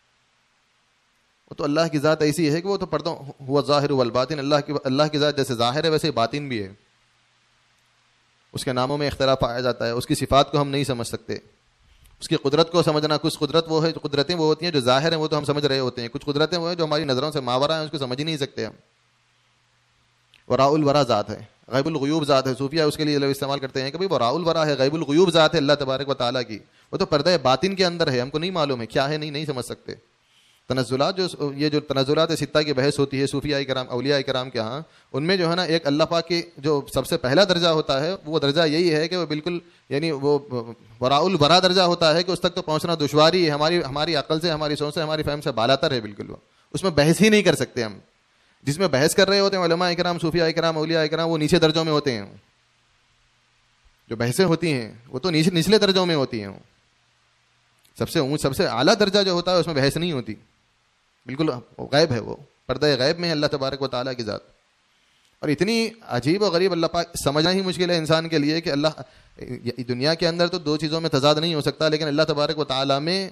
وہ تو اللہ کی ذات ایسی ہے کہ وہ تو پڑھتا ہوا ظاہر والباطن. اللہ کی اللہ کی ذات جیسے ظاہر ہے ویسے باطن بھی ہے. اس کے ناموں میں اختلاف پایا جاتا ہے. اس کی صفات کو ہم نہیں سمجھ سکتے. اس کی قدرت کو سمجھنا, کچھ قدرت وہ ہے, قدرتیں وہ ہوتی ہیں جو ظاہر ہیں وہ تو ہم سمجھ رہے ہوتے ہیں, کچھ قدرتیں وہ ہیں جو ہماری نظروں سے ماورا ہیں, اس کو سمجھ ہی نہیں سکتے ہم. وراء الورا ذات ہے, غیب الغیوب ذات ہے. صوفیہ اس کے لیے لوگ استعمال کرتے ہیں کہ بھائی وراء الورا ہے, غیب الغیوب ذات ہے اللہ تبارک و تعالیٰ کی. وہ تو پردہ باطن کے اندر ہے, ہم کو نہیں معلوم ہے کیا ہے, نہیں نہیں سمجھ سکتے. تنزلات جو یہ جو تنزلات ستہ کی بحث ہوتی ہے صوفیاء کرام اولیاء کرام کے ہاں, ان میں جو ہے نا ایک اللہ پاک کی جو سب سے پہلا درجہ ہوتا ہے وہ درجہ یہی ہے کہ وہ بالکل یعنی وہ وراء الورا درجہ ہوتا ہے کہ اس تک تو پہنچنا دشواری ہے. ہماری ہماری عقل سے, ہماری سوچ سے, ہماری فہم سے بالاتر ہے بالکل. وہ اس میں بحث ہی نہیں کر سکتے ہم. جس میں بحث کر رہے ہوتے ہیں علماء کرام, صوفیاء کرام, اولیاء کرام, وہ نیچے درجوں میں ہوتے ہیں. جو بحثیں ہوتی ہیں وہ تو نیچے نچلے درجوں میں ہوتی ہیں. سب سے اونچ سب سے اعلیٰ درجہ جو ہوتا ہے اس میں بحث نہیں ہوتی, بالکل غیب ہے, وہ پردہ غیب میں ہے اللہ تبارک و تعالیٰ کی ذات. اور اتنی عجیب و غریب اللہ پاک, سمجھنا ہی مشکل ہے انسان کے لیے کہ اللہ دنیا کے اندر تو دو چیزوں میں تضاد نہیں ہو سکتا, لیکن اللہ تبارک و تعالیٰ میں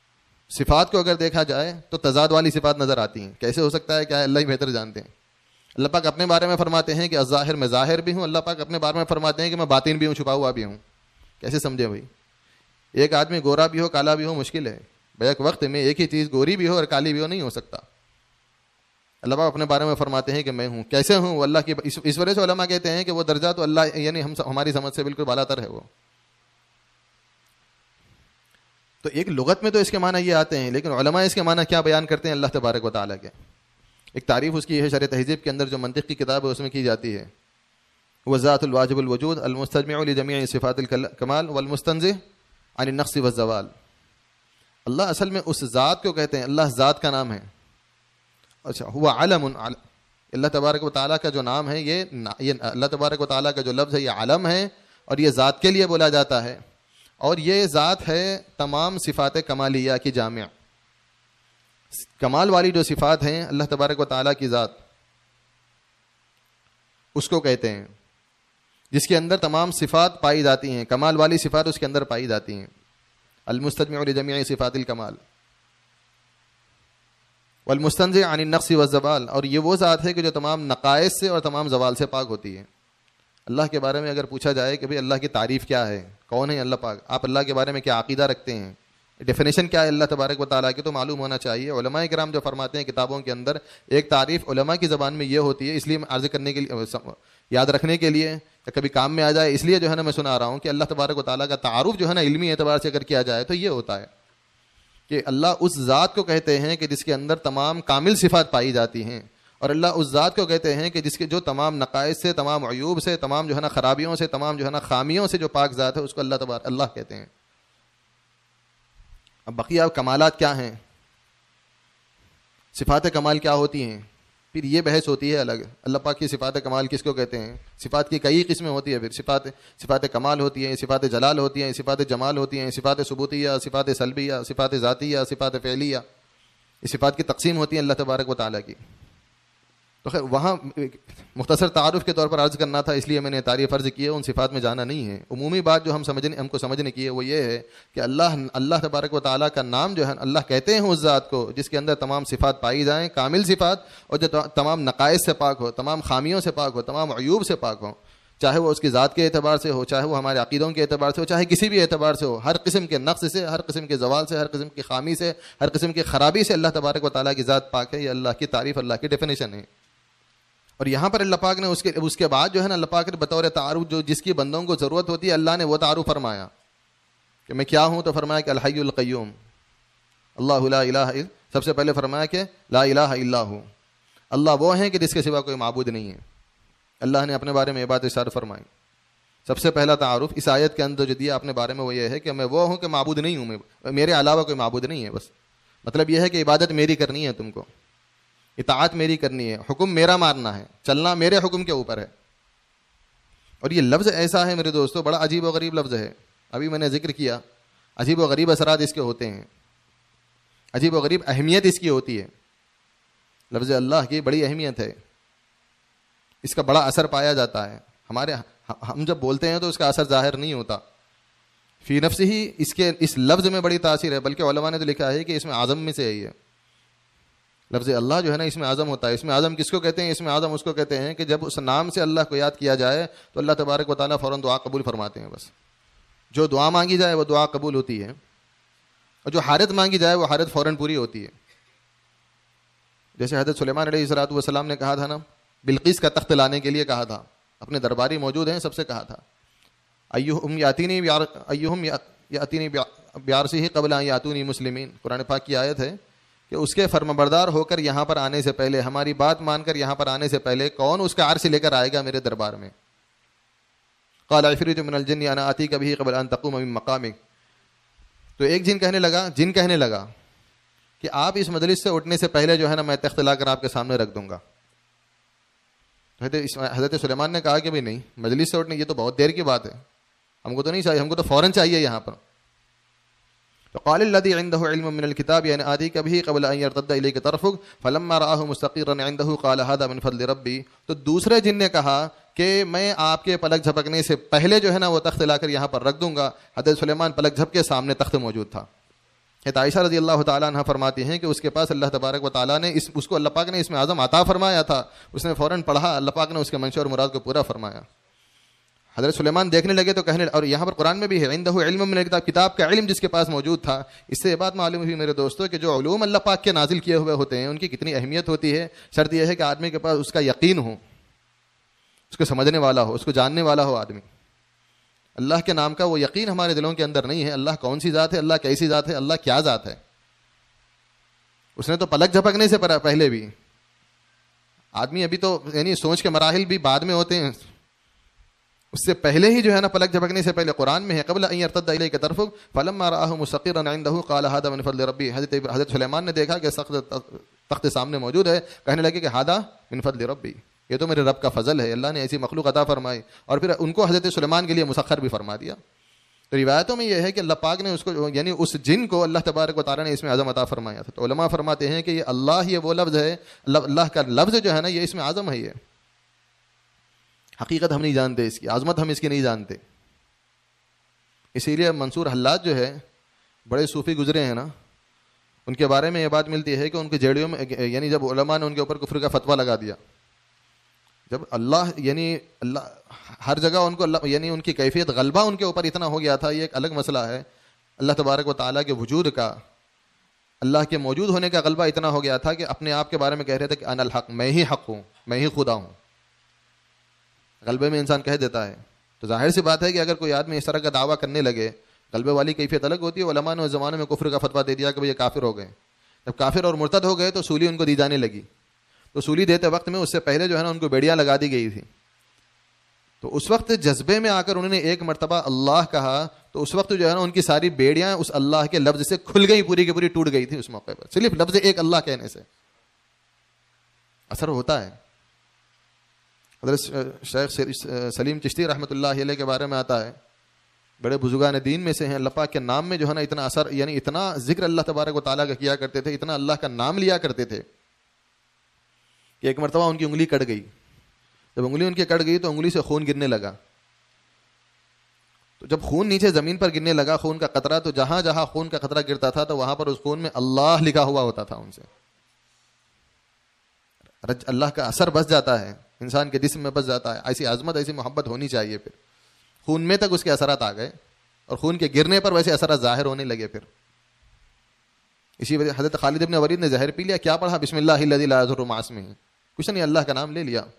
صفات کو اگر دیکھا جائے تو تضاد والی صفات نظر آتی ہیں. کیسے ہو سکتا ہے, کیا اللہ ہی بہتر جانتے ہیں. اللہ پاک اپنے بارے میں فرماتے ہیں کہ الظاہر میں ظاہر بھی ہوں، اللہ پاک اپنے بارے میں فرماتے ہیں کہ میں باطن بھی ہوں، چھپا ہوا بھی ہوں. کیسے سمجھے بھائی؟ ایک آدمی گورا بھی ہو کالا بھی ہو مشکل ہے، بیک وقت میں ایک ہی چیز گوری بھی ہو اور کالی بھی ہو نہیں ہو سکتا. اللہ پاک اپنے بارے میں فرماتے ہیں کہ میں ہوں. کیسے ہوں؟ وہ اللہ کی، اس وجہ سے علماء کہتے ہیں کہ وہ درجہ تو اللہ یعنی ہم ہماری سمجھ سے بالکل بالا تر ہے وہ. تو ایک لغت میں تو اس کے معنی یہ آتے ہیں، لیکن علماء اس کے معنی کیا بیان کرتے ہیں اللہ تبارک و تعالیٰ کے. ایک تعریف اس کی ہے شرح تہذیب کے اندر جو منطق کی کتاب ہے اس میں کی جاتی ہے، وہ ذات الواجب الوجود المستجمع لجمیع صفات الکمال والمستنزہ عن النقص والزوال. اللہ اصل میں اس ذات کو کہتے ہیں، اللہ ذات کا نام ہے. اچھا ہوا علم، اللہ تبارک و تعالیٰ کا جو نام ہے یہ یہ اللہ تبارک و تعالیٰ کا جو لفظ ہے یہ علم ہے اور یہ ذات کے لیے بولا جاتا ہے، اور یہ ذات ہے تمام صفات کمالیہ کی جامع. کمال والی جو صفات ہیں اللہ تبارک و تعالیٰ کی ذات اس کو کہتے ہیں، جس کے اندر تمام صفات پائی جاتی ہیں، کمال والی صفات اس کے اندر پائی جاتی ہیں. المستجمع لجمیع صفات الکمال والمستنزہ عن النقص والزوال، اور یہ وہ ذات ہے کہ جو تمام نقائص سے اور تمام زوال سے پاک ہوتی ہے. اللہ کے بارے میں اگر پوچھا جائے کہ بھئی اللہ کی تعریف کیا ہے، کون ہے اللہ پاک، آپ اللہ کے بارے میں کیا عقیدہ رکھتے ہیں، ڈیفینیشن کیا ہے اللہ تبارک و تعالیٰ کی، تو معلوم ہونا چاہیے. علماء کرام جو فرماتے ہیں کتابوں کے اندر، ایک تعریف علماء کی زبان میں یہ ہوتی ہے، اس لیے میں عرض کرنے کے لیے یاد رکھنے کے لیے یا کبھی کام میں آ جائے اس لیے جو ہے نا میں سنا رہا ہوں کہ اللہ تبارک و تعالیٰ کا تعارف جو ہے نا علمی اعتبار سے اگر کیا جائے تو یہ ہوتا ہے کہ اللہ اس ذات کو کہتے ہیں کہ جس کے اندر تمام کامل صفات پائی جاتی ہیں، اور اللہ اس ذات کو کہتے ہیں کہ جس کے جو تمام نقائص سے، تمام عیوب سے، تمام جو ہے نا خرابیوں سے، تمام جو ہے نا خامیوں سے جو پاک ذات ہے اس کو اللہ تبارک اللہ کہتے ہیں. اب بقیہ کمالات کیا ہیں، صفات کمال کیا ہوتی ہیں، پھر یہ بحث ہوتی ہے الگ. اللہ پاک کی صفات کمال کس کو کہتے ہیں؟ صفات کی کئی قسمیں ہوتی ہیں. پھر صفات صفات کمال ہوتی ہیں، صفات جلال ہوتی ہیں، صفات جمال ہوتی ہیں، صفات ثبوتیہ، صفات سلبیہ، صفات ذاتیہ، صفات فعلیہ. یہ صفات کی تقسیم ہوتی ہیں اللہ تبارک و تعالیٰ کی. تو خیر وہاں مختصر تعارف کے طور پر عرض کرنا تھا، اس لیے میں نے تعریف عرض کی ہے، ان صفات میں جانا نہیں ہے. عمومی بات جو ہم سمجھنے ہم کو سمجھنے کی ہے وہ یہ ہے کہ اللہ اللہ تبارک و تعالیٰ کا نام جو ہے اللہ کہتے ہیں اس ذات کو جس کے اندر تمام صفات پائی جائیں، کامل صفات، اور جو تمام نقائص سے پاک ہو، تمام خامیوں سے پاک ہو، تمام عیوب سے پاک ہو، چاہے وہ اس کی ذات کے اعتبار سے ہو، چاہے وہ ہمارے عقیدوں کے اعتبار سے ہو، چاہے کسی بھی اعتبار سے ہو. ہر قسم کے نقص سے، ہر قسم کے زوال سے، ہر قسم کی خامی سے، ہر قسم کی خرابی سے اللہ تبارک و تعالیٰ کی ذات پاک ہے. یہ اللہ کی تعریف، اللہ کی ڈیفینیشن ہے. اور یہاں پر اللہ پاک نے اس کے اس کے بعد جو ہے نا اللہ پاک نے بطور تعارف جو جس کی بندوں کو ضرورت ہوتی ہے اللہ نے وہ تعارف فرمایا کہ میں کیا ہوں، تو فرمایا کہ الحی القیوم، اللہ لا الہ الا، سب سے پہلے فرمایا کہ لا الہ الا ہو، اللہ وہ ہیں کہ جس کے سوا کوئی معبود نہیں ہے. اللہ نے اپنے بارے میں یہ بات ارشاد فرمائی. سب سے پہلا تعارف اس آیت کے اندر جو دیا اپنے بارے میں وہ یہ ہے کہ میں وہ ہوں کہ معبود نہیں ہوں، میں میرے علاوہ کوئی معبود نہیں ہے. بس مطلب یہ ہے کہ عبادت میری کرنی ہے، تم کو اطاعت میری کرنی ہے، حکم میرا ماننا ہے، چلنا میرے حکم کے اوپر ہے. اور یہ لفظ ایسا ہے میرے دوستو، بڑا عجیب و غریب لفظ ہے. ابھی میں نے ذکر کیا عجیب و غریب اثرات اس کے ہوتے ہیں، عجیب و غریب اہمیت اس کی ہوتی ہے. لفظ اللہ کی بڑی اہمیت ہے، اس کا بڑا اثر پایا جاتا ہے. ہمارے ہم جب بولتے ہیں تو اس کا اثر ظاہر نہیں ہوتا، فی نفس ہی اس کے اس لفظ میں بڑی تاثیر ہے. بلکہ علماء نے تو لکھا ہے کہ اس میں اعظم میں سے ہے. یہ لفظ اللہ جو ہے نا اس میں اعظم ہوتا ہے. اس میں اعظم کس کو کہتے ہیں؟ اس میں اعظم اس کو کہتے ہیں کہ جب اس نام سے اللہ کو یاد کیا جائے تو اللہ تبارک و تعالیٰ فوراً دعا قبول فرماتے ہیں. بس جو دعا مانگی جائے وہ دعا قبول ہوتی ہے، اور جو حاجت مانگی جائے وہ حاجت فوراً پوری ہوتی ہے. جیسے حضرت سلیمان علیہ الصلوۃ والسلام نے کہا تھا نا، بلقیس کا تخت لانے کے لیے کہا تھا، اپنے درباری موجود ہیں سب سے کہا تھا ایہم یاتینی ایہم یاتینی بیارسہ قبل ان یاتونی مسلمین. قرآن پاک کی آیت ہے کہ اس کے فرمانبردار ہو کر یہاں پر آنے سے پہلے، ہماری بات مان کر یہاں پر آنے سے پہلے کون اس کا عرش لے کر آئے گا میرے دربار میں. قال عفریت من الجن انا آتیک بہ قبل ان تقوم من مقامک. تو ایک جن کہنے لگا جن کہنے لگا کہ آپ اس مجلس سے اٹھنے سے پہلے جو ہے نا میں تخت لا کر آپ کے سامنے رکھ دوں گا. حضرت سلیمان نے کہا کہ بھائی نہیں، مجلس سے اٹھنے یہ تو بہت دیر کی بات ہے، ہم کو تو نہیں چاہیے، ہم کو تو فوراً چاہیے یہاں پر. تو قال الذي عنده علم من الكتاب ان آتيك به قبل ان يرتد اليك طرفك فلما رآه مستقرا عنده قال هذا من فضل ربي. تو دوسرے جن نے کہا کہ میں آپ کے پلک جھپکنے سے پہلے جو ہے نا وہ تخت لا کر یہاں پر رکھ دوں گا. حضرت سلیمان پلک جھپ کے سامنے تخت موجود تھا. عائشہ رضی اللہ تعالیٰ عنہ فرماتی ہیں کہ اس کے پاس اللہ تبارک و تعالیٰ نے اس اس کو اللہ پاک نے اس میں اعظم عطا فرمایا تھا. اس نے فوراً پڑھا, اللہ پاک نے اس کے منشا اور مراد کو پورا فرمایا. حضرت سلیمان دیکھنے لگے تو کہنے, اور یہاں پر قرآن میں بھی ہے عندہ علم من الکتاب, کتاب کا علم جس کے پاس موجود تھا. اس سے یہ بات معلوم ہوئی میرے دوستوں کہ جو علوم اللہ پاک کے نازل کیے ہوئے ہوتے ہیں ان کی کتنی اہمیت ہوتی ہے. شرط یہ ہے کہ آدمی کے پاس اس کا یقین ہو, اس کو سمجھنے والا ہو, اس کو جاننے والا ہو آدمی. اللہ کے نام کا وہ یقین ہمارے دلوں کے اندر نہیں ہے. اللہ کون سی ذات ہے, اللہ کیسی ذات ہے, اللہ کیا ذات ہے. اس نے تو پلک جھپکنے سے پہلے بھی, آدمی ابھی تو یعنی سوچ کے مراحل بھی بعد میں ہوتے ہیں, اس سے پہلے ہی جو ہے نا پلک جھپکنے سے پہلے قرآن میں ہے قبل ان يرتد اليك طرفك فلما رآه مستقرا عنده قال هذا من فضل ربي. حضرت حضرت سلیمان نے دیکھا کہ تخت سامنے موجود ہے, کہنے لگے کہ هذا من فضل ربي, یہ تو میرے رب کا فضل ہے, اللہ نے ایسی مخلوق عطا فرمائی. اور پھر ان کو حضرت سلیمان کے لیے مسخر بھی فرما دیا. تو روایتوں میں یہ ہے کہ اللہ پاک نے اس کو یعنی اس جن کو اللہ تبارک و تعالیٰ نے اس میں اعظم عطا فرمایا تھا. تو علماء فرماتے ہیں کہ یہ اللہ, یہ وہ لفظ ہے, اللہ کا لفظ جو ہے نا یہ اس میں اعظم ہے. یہ حقیقت ہم نہیں جانتے, اس کی عظمت ہم اس کی نہیں جانتے. اسی لیے منصور حلاج جو ہے بڑے صوفی گزرے ہیں نا, ان کے بارے میں یہ بات ملتی ہے کہ ان کی جیڑیوں میں یعنی جب علماء نے ان کے اوپر کفر کا فتویٰ لگا دیا, جب اللہ یعنی اللہ ہر جگہ ان کو اللہ یعنی ان کی کیفیت غلبہ ان کے اوپر اتنا ہو گیا تھا. یہ ایک الگ مسئلہ ہے اللہ تبارک و تعالیٰ کے وجود کا, اللہ کے موجود ہونے کا غلبہ اتنا ہو گیا تھا کہ اپنے آپ کے بارے میں کہہ رہے تھے کہ انا الحق, میں ہی حق ہوں, میں ہی خدا ہوں. غلبے میں انسان کہہ دیتا ہے. تو ظاہر سی بات ہے کہ اگر کوئی آدمی اس طرح کا دعویٰ کرنے لگے, غلبے والی کیفیت الگ ہوتی ہے. علماء نے اس زمانے میں کفر کا فتویٰ دے دیا کہ یہ کافر ہو گئے. جب کافر اور مرتد ہو گئے تو سولی ان کو دی جانے لگی. تو سولی دیتے وقت میں اس سے پہلے جو ہے نا ان کو بیڑیاں لگا دی گئی تھی. تو اس وقت جذبے میں آ کر انہوں نے ایک مرتبہ اللہ کہا تو اس وقت جو ہے نا ان کی ساری بیڑیاں اس اللہ کے لفظ سے کھل گئی, پوری کی پوری ٹوٹ گئی تھی اس موقع پر. صرف لفظ ایک اللہ کہنے سے اثر ہوتا ہے. حضرت شیخ سلیم چشتی رحمۃ اللہ علیہ کے بارے میں آتا ہے, بڑے بزرگان دین میں سے ہیں. اللہ پاک کے نام میں جو ہے نا اتنا اثر یعنی اتنا ذکر اللہ تبارک و تعالیٰ کا کیا کرتے تھے, اتنا اللہ کا نام لیا کرتے تھے کہ ایک مرتبہ ان کی انگلی کٹ گئی. جب انگلی ان کی کٹ گئی تو انگلی سے خون گرنے لگا. تو جب خون نیچے زمین پر گرنے لگا, خون کا قطرہ, تو جہاں جہاں خون کا قطرہ گرتا تھا تو وہاں پر اس خون میں اللہ لکھا ہوا ہوتا تھا. ان سے اللہ کا اثر بس جاتا ہے, انسان کے جسم میں بس جاتا ہے. ایسی عظمت, ایسی محبت ہونی چاہیے. پھر خون میں تک اس کے اثرات آ گئے اور خون کے گرنے پر ویسے اثرات ظاہر ہونے لگے. پھر اسی وجہ حضرت خالد ابن ولید نے زہر پی لیا, کیا پڑھا, بسم اللہ الذی لا یضر مع اسمہ, کچھ نہیں, اللہ کا نام لے لیا.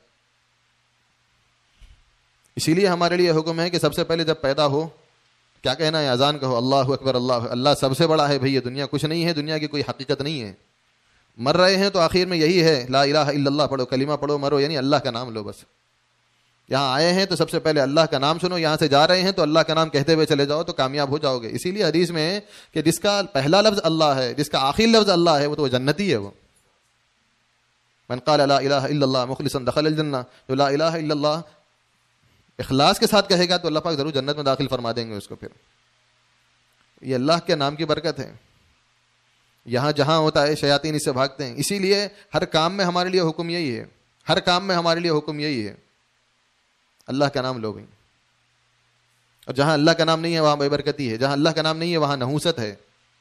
اسی لیے ہمارے لیے حکم ہے کہ سب سے پہلے جب پیدا ہو کیا کہنا ہے, اذان کہو, اللہ اکبر, اللہ اللہ سب سے بڑا ہے بھائی, یہ دنیا کچھ نہیں ہے, دنیا کی کوئی حقیقت نہیں ہے. مر رہے ہیں تو آخر میں یہی ہے, لا الہ الا اللہ پڑھو, کلمہ پڑھو, مرو, یعنی اللہ کا نام لو بس. یہاں آئے ہیں تو سب سے پہلے اللہ کا نام سنو, یہاں سے جا رہے ہیں تو اللہ کا نام کہتے ہوئے چلے جاؤ تو کامیاب ہو جاؤ گے. اسی لیے حدیث میں ہے کہ جس کا پہلا لفظ اللہ ہے, جس کا آخری لفظ اللہ ہے, وہ تو جنتی ہے. وہ من قال لا الہ الا اللہ مخلصا دخل الجنہ, جو لا الہ الا اللہ اخلاص کے ساتھ کہے گا تو اللہ پاک ضرور جنت میں داخل فرما دیں گے اس کو. پھر یہ اللہ کے نام کی برکت ہے. یہاں جہاں ہوتا ہے شیاطین اس سے بھاگتے ہیں. اسی لیے ہر کام میں ہمارے لیے حکم یہی ہے, ہر کام میں ہمارے لیے حکم یہی ہے, اللہ کا نام لو گئی. اور جہاں اللہ کا نام نہیں ہے وہاں بے برکتی ہے, جہاں اللہ کا نام نہیں ہے وہاں نحوست ہے.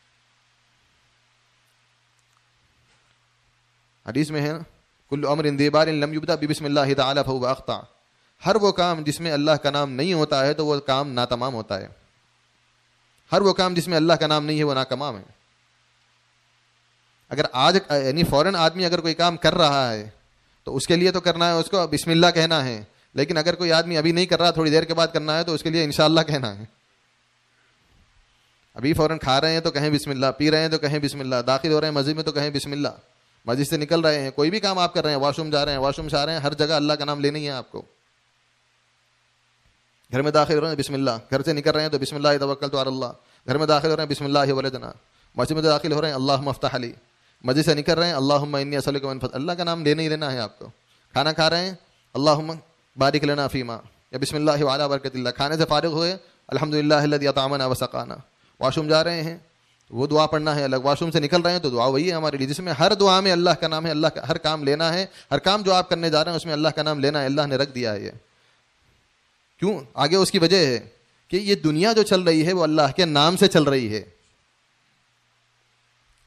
حدیث میں ہے کل امر ذی بال لم یبدا بسم اللہ تعالی فهو اخطا, ہر وہ کام جس میں اللہ کا نام نہیں ہوتا ہے تو وہ کام ناتمام ہوتا ہے. ہر وہ کام جس میں اللہ کا نام نہیں ہے وہ ناکمام ہے. اگر آج یعنی فوراً آدمی اگر کوئی کام کر رہا ہے تو اس کے لیے تو کرنا ہے, اس کو بسم اللہ کہنا ہے. لیکن اگر کوئی آدمی ابھی نہیں کر رہا, تھوڑی دیر کے بعد کرنا ہے تو اس کے لیے انشاءاللہ کہنا ہے. ابھی فوراً کھا رہے ہیں تو کہیں بسم اللہ, پی رہے ہیں تو کہیں بسم اللہ, داخل ہو رہے ہیں مسجد میں تو کہیں بسم اللہ, مسجد سے نکل رہے ہیں, کوئی بھی کام آپ کر رہے ہیں, واش روم جا رہے ہیں, واش روم سے آ رہے ہیں, ہر جگہ اللہ کا نام لینا ہی ہے آپ کو. گھر میں داخل ہو رہے ہیں بسم اللہ, گھر سے نکل رہے ہیں تو بسم اللہ توکلت علی اللہ, گھر میں داخل ہو رہے ہیں بسم اللہ ولدنا, مسجد میں داخل ہو رہے ہیں اللہم افتح لی, مسجد سے نکل رہے ہیں اللہم انی اسألک من فضلک, اللہ کا نام لینا ہی لینا ہے آپ کو. کھانا کھا رہے ہیں اللہم بارک لنا فیما, یا بسم اللہ وعلی برکت اللہ. کھانے سے فارغ ہوئے الحمدللہ الذی اطعمنا وسقانا. واش روم جا رہے ہیں وہ دعا پڑھنا ہے الگ, واش روم سے نکل رہے ہیں تو دعا وہی ہے ہمارے لیے, جس میں ہر دعا میں اللہ کا نام ہے. اللہ کا ہر کام لینا ہے, ہر کام جو آپ کرنے جا رہے ہیں اس میں اللہ کا نام لینا ہے. اللہ نے رکھ دیا ہے یہ. کیوں؟ آگے اس کی وجہ ہے کہ یہ دنیا جو چل رہی ہے وہ اللہ کے نام سے چل رہی ہے.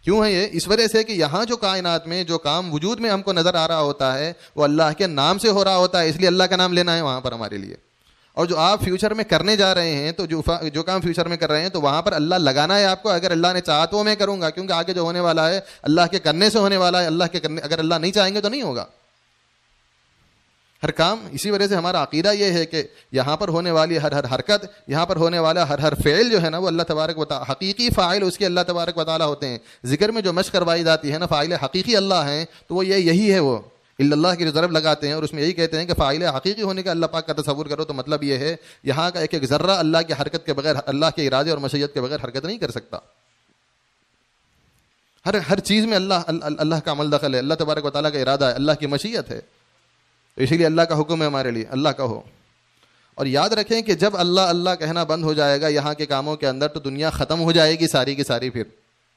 کیوں ہے یہ؟ اس وجہ سے کہ یہاں جو کائنات میں جو کام وجود میں ہم کو نظر آ رہا ہوتا ہے وہ اللہ کے نام سے ہو رہا ہوتا ہے، اس لیے اللہ کا نام لینا ہے وہاں پر ہمارے لیے. اور جو آپ فیوچر میں کرنے جا رہے ہیں تو جو جو کام فیوچر میں کر رہے ہیں تو وہاں پر اللہ لگانا ہے آپ کو. اگر اللہ نے چاہا تو میں کروں گا، کیونکہ آگے جو ہونے والا ہے اللہ کے کرنے سے ہونے والا ہے. اللہ کے کرنے اگر اللہ نہیں چاہیں گے تو نہیں ہوگا ہر کام. اسی وجہ سے ہمارا عقیدہ یہ ہے کہ یہاں پر ہونے والی ہر ہر حرکت، یہاں پر ہونے والا ہر ہر فعل جو ہے نا وہ اللہ تبارک و تعالی حقیقی فاعل اس کے اللہ تبارک و تعالی ہوتے ہیں. ذکر میں جو مشق کروائی جاتی ہے نا فاعل حقیقی اللہ ہیں، تو وہ یہ یہی ہے، وہ اللہ کی جو ضرب لگاتے ہیں اور اس میں یہی کہتے ہیں کہ فاعل حقیقی ہونے کا اللہ پاک کا تصور کرو. تو مطلب یہ ہے یہاں کا ایک ایک ذرہ اللہ کی حرکت کے بغیر، اللہ کے ارادے اور مشیت کے بغیر حرکت نہیں کر سکتا. ہر ہر چیز میں اللہ اللہ کا عمل دخل ہے، اللہ تبارک و تعالیٰ کا ارادہ ہے، اللہ کی مشیت ہے. تو اسی لیے اللہ کا حکم ہے ہمارے لیے اللہ کا ہو. اور یاد رکھیں کہ جب اللہ اللہ کہنا بند ہو جائے گا یہاں کے کاموں کے اندر تو دنیا ختم ہو جائے گی ساری کی ساری. پھر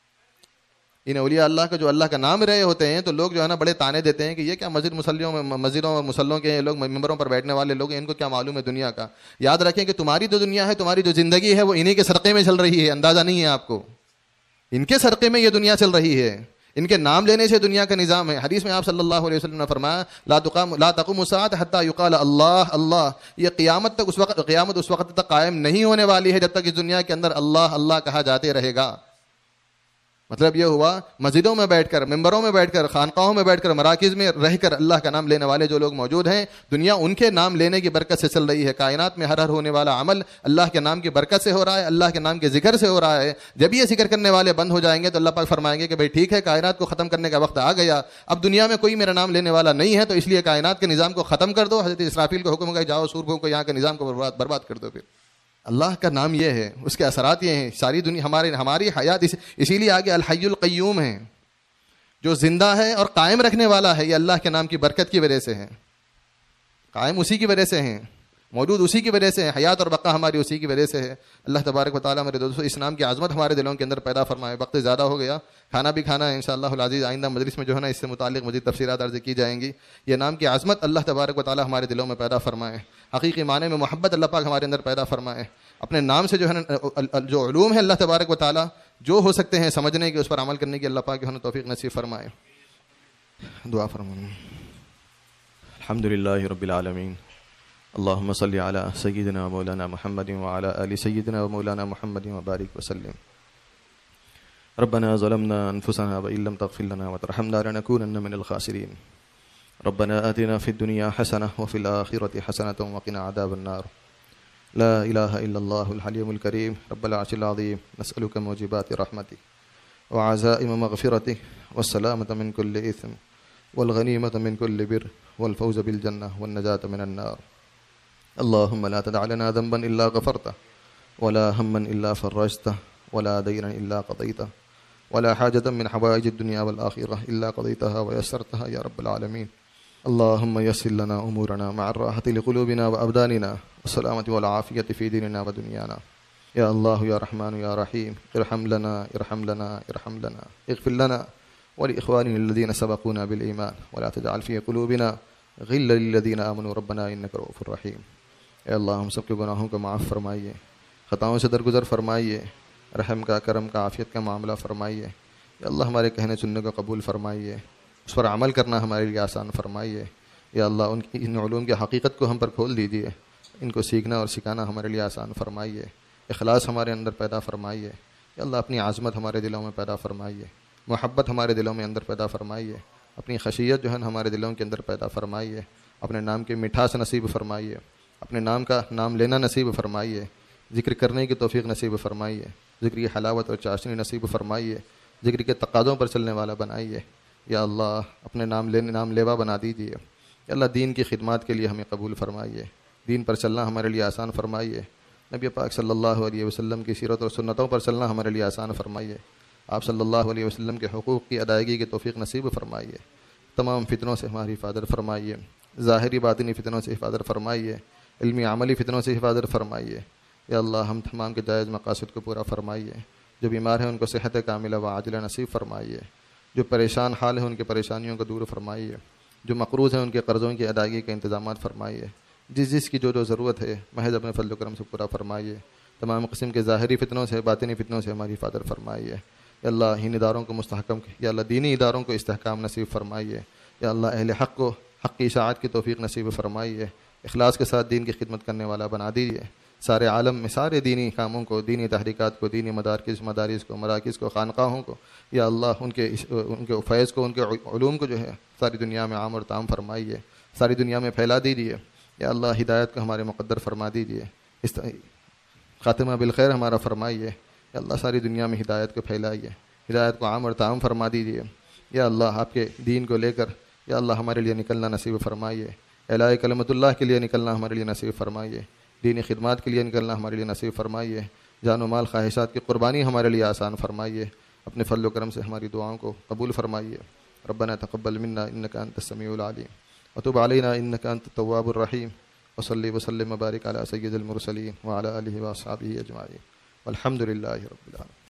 ان اولیاء اللہ کا جو اللہ کا نام رہے ہوتے ہیں تو لوگ جو ہے نا بڑے تانے دیتے ہیں کہ یہ کیا مسجد مسلیوں میں مسجدوں اور مسلوں کے لوگ ممبروں پر بیٹھنے والے لوگ ہیں، ان کو کیا معلوم ہے دنیا کا. یاد رکھیں کہ تمہاری جو دنیا ہے، تمہاری جو زندگی ہے وہ انہی کے صدقے میں چل رہی ہے، اندازہ نہیں ہے آپ کو. ان کے صدقے میں یہ دنیا چل رہی ہے، ان کے نام لینے سے دنیا کا نظام ہے. حدیث میں آپ صلی اللہ علیہ وسلم نے فرمایا لا تقام لا تقوم الساعة حتى يقال اللہ اللہ. یہ قیامت تک اس وقت قیامت اس وقت تک قائم نہیں ہونے والی ہے جب تک اس دنیا کے اندر اللہ اللہ کہا جاتے رہے گا. مطلب یہ ہوا مسجدوں میں بیٹھ کر، ممبروں میں بیٹھ کر، خانقاہوں میں بیٹھ کر، مراکز میں رہ کر اللہ کا نام لینے والے جو لوگ موجود ہیں، دنیا ان کے نام لینے کی برکت سے چل رہی ہے. کائنات میں ہر ہر ہونے والا عمل اللہ کے نام کی برکت سے ہو رہا ہے، اللہ کے نام کے ذکر سے ہو رہا ہے. جب یہ ذکر کرنے والے بند ہو جائیں گے تو اللہ پاک فرمائیں گے کہ بھائی ٹھیک ہے، کائنات کو ختم کرنے کا وقت آ گیا، اب دنیا میں کوئی میرا نام لینے والا نہیں ہے، تو اس لیے کائنات کے نظام کو ختم کر دو. حضرت اسرافیل کو حکم ہے جاؤ سورگوں کو یہاں کے نظام کو برباد برباد کر دو. پھر اللہ کا نام یہ ہے، اس کے اثرات یہ ہیں. ساری دنیا ہمارے ہماری حیات اس اسی لیے آگے الحی القیوم ہے، جو زندہ ہے اور قائم رکھنے والا ہے. یہ اللہ کے نام کی برکت کی وجہ سے ہے، قائم اسی کی وجہ سے ہیں، موجود اسی کی وجہ سے ہے، حیات اور بقا ہماری اسی کی وجہ سے ہے. اللہ تبارک و تعالیٰ میرے دوستو اس نام کی عظمت ہمارے دلوں کے اندر پیدا فرمائے. وقت زیادہ ہو گیا، کھانا بھی کھانا ہے انشاءاللہ العزیز. آئندہ مجلس میں جو ہے نا اس سے متعلق مزید تفصیلات عرض کی جائیں گی. یہ نام کی عظمت اللہ تبارک و تعالیٰ ہمارے دلوں میں پیدا فرمائے. حقیقی معنی میں محبت اللہ پاک ہمارے اندر پیدا فرمائے. اپنے نام سے جو ہے نا جو علوم ہے اللہ تبارک و تعالیٰ جو ہو سکتے ہیں سمجھنے کے، اس پر عمل کرنے کی اللہ پاک ہمیں توفیق نصیب فرمائے. دعا فرمائیں. الحمدللہ رب العالمین. اللهم صل على سيدنا مولانا محمد وعلى آل سيدنا ومولانا محمد وبارك وسلم. ربنا ظلمنا أنفسنا وإن لم تغفر لنا وترحمنا لنكونن من الخاسرين. ربنا آتنا في الدنيا حسنة وفي الآخرة حسنة وقنا عذاب النار. لا إله إلا الله الحليم الكريم رب العرش العظيم. نسألك موجبات رحمتك وعزائم مغفرتك والسلامة من كل إثم والغنيمة من كل بر والفوز بالجنة والنجاة من النار. اللهم لا تدع لنا ذنبا إلا غفرته ولا هما إلا فرجته ولا دينا إلا قضيته ولا حاجة من حوائج الدنيا والآخرة إلا قضيتها ويسرتها يا رب العالمين. اللهم يسر لنا أمورنا مع الراحة لقلوبنا وأبداننا والسلامة والعافية في ديننا ودنيانا. يا الله يا رحمن يا رحيم ارحم لنا ارحم لنا ارحم لنا اغفر لنا ولإخواننا الذين سبقونا بالإيمان ولا تجعل في قلوبنا غلا للذين آمنوا ربنا إنك رؤوف رحيم. اے اللہ ہم سب کے گناہوں کو معاف فرمائیے، خطاؤں سے درگزر فرمائیے، رحم کا کرم کا عافیت کا معاملہ فرمائیے. یا اللہ ہمارے کہنے سننے کو قبول فرمائیے، اس پر عمل کرنا ہمارے لیے آسان فرمائیے. یا اللہ ان کی ان علوم کی حقیقت کو ہم پر کھول دیجیے، ان کو سیکھنا اور سکھانا ہمارے لیے آسان فرمائیے. اخلاص ہمارے اندر پیدا فرمائیے. یا اللہ اپنی عظمت ہمارے دلوں میں پیدا فرمائیے، محبت ہمارے دلوں میں اندر پیدا فرمائیے، اپنی خشیت جو ہے ہمارے دلوں کے اندر پیدا فرمائیے. اپنے نام کی مٹھاس نصیب فرمائیے، اپنے نام کا نام لینا نصیب فرمائیے، ذکر کرنے کی توفیق نصیب فرمائیے، ذکر کی حلاوت اور چاشنی نصیب فرمائیے، ذکر کے تقاضوں پر چلنے والا بنائیے. یا اللہ اپنے نام لینے نام لیوا بنا دیجیے. یا اللہ دین کی خدمات کے لیے ہمیں قبول فرمائیے، دین پر چلنا ہمارے لیے آسان فرمائیے. نبی پاک صلی اللہ علیہ وسلم کی سیرت اور سنتوں پر چلنا ہمارے لیے آسان فرمائیے. آپ صلی اللہ علیہ وسلم کے حقوق کی ادائیگی کی توفیق نصیب فرمائیے. تمام فتنوں سے ہماری حفاظت فرمائیے، ظاہری باطنی فتنوں سے حفاظت فرمائیے، علمی عملی فتنوں سے حفاظت فرمائیے. یا اللہ ہم تمام کے جائز مقاصد کو پورا فرمائیے. جو بیمار ہیں ان کو صحت کاملہ و عاجلہ نصیب فرمائیے. جو پریشان حال ہیں ان کی پریشانیوں کو دور فرمائیے. جو مقروض ہیں ان کے قرضوں کی ادائیگی کے انتظامات فرمائیے. جس جس کی جو جو ضرورت ہے محض اپنے فضل و کرم سے پورا فرمائیے. تمام قسم کے ظاہری فتنوں سے باطنی فتنوں سے ہماری حفاظت فرمائیے. یا اللہ ان اداروں کو مستحکم، یا اللہ دینی اداروں کو استحکام نصیب فرمائیے، یا اللہ اہل حق کو حق کی اشاعت کی توفیق نصیب فرمائیے، اخلاص کے ساتھ دین کی خدمت کرنے والا بنا دیجیے، سارے عالم میں سارے دینی کاموں کو، دینی تحریکات کو، دینی مدارکز مدارس کو، مراکز کو، خانقاہوں کو، یا اللہ ان کے ان کے فیض کو، ان کے علوم کو جو ہے ساری دنیا میں عام اور تام فرمائیے، ساری دنیا میں پھیلا دیجیے، یا اللہ ہدایت کو ہمارے مقدر فرما دیجیے، اس خاتمہ بالخیر ہمارا فرمائیے، یا اللہ ساری دنیا میں ہدایت کو پھیلائیے، ہدایت کو عام اور تام فرما دیجیے، یا اللہ آپ کے دین کو لے کر یا اللہ ہمارے لیے نکلنا نصیب فرمائیے، اعلاء کلمت اللہ کے لیے نکلنا ہمارے لیے نصیب فرمائیے، دینی خدمات کے لیے نکلنا ہمارے لیے نصیب فرمائیے، جان و مال خواہشات کی قربانی ہمارے لیے آسان فرمائیے، اپنے فضل و کرم سے ہماری دعاؤں کو قبول فرمائیے۔ ربنا تقبل منا انک انت السمیع العلیم وتب علینا انک انت التواب الرحیم وصلی وسلم وبارک علی سید المرسلین وعلی آلہ واصحابہ اجمعین والحمد للہ رب العالمین۔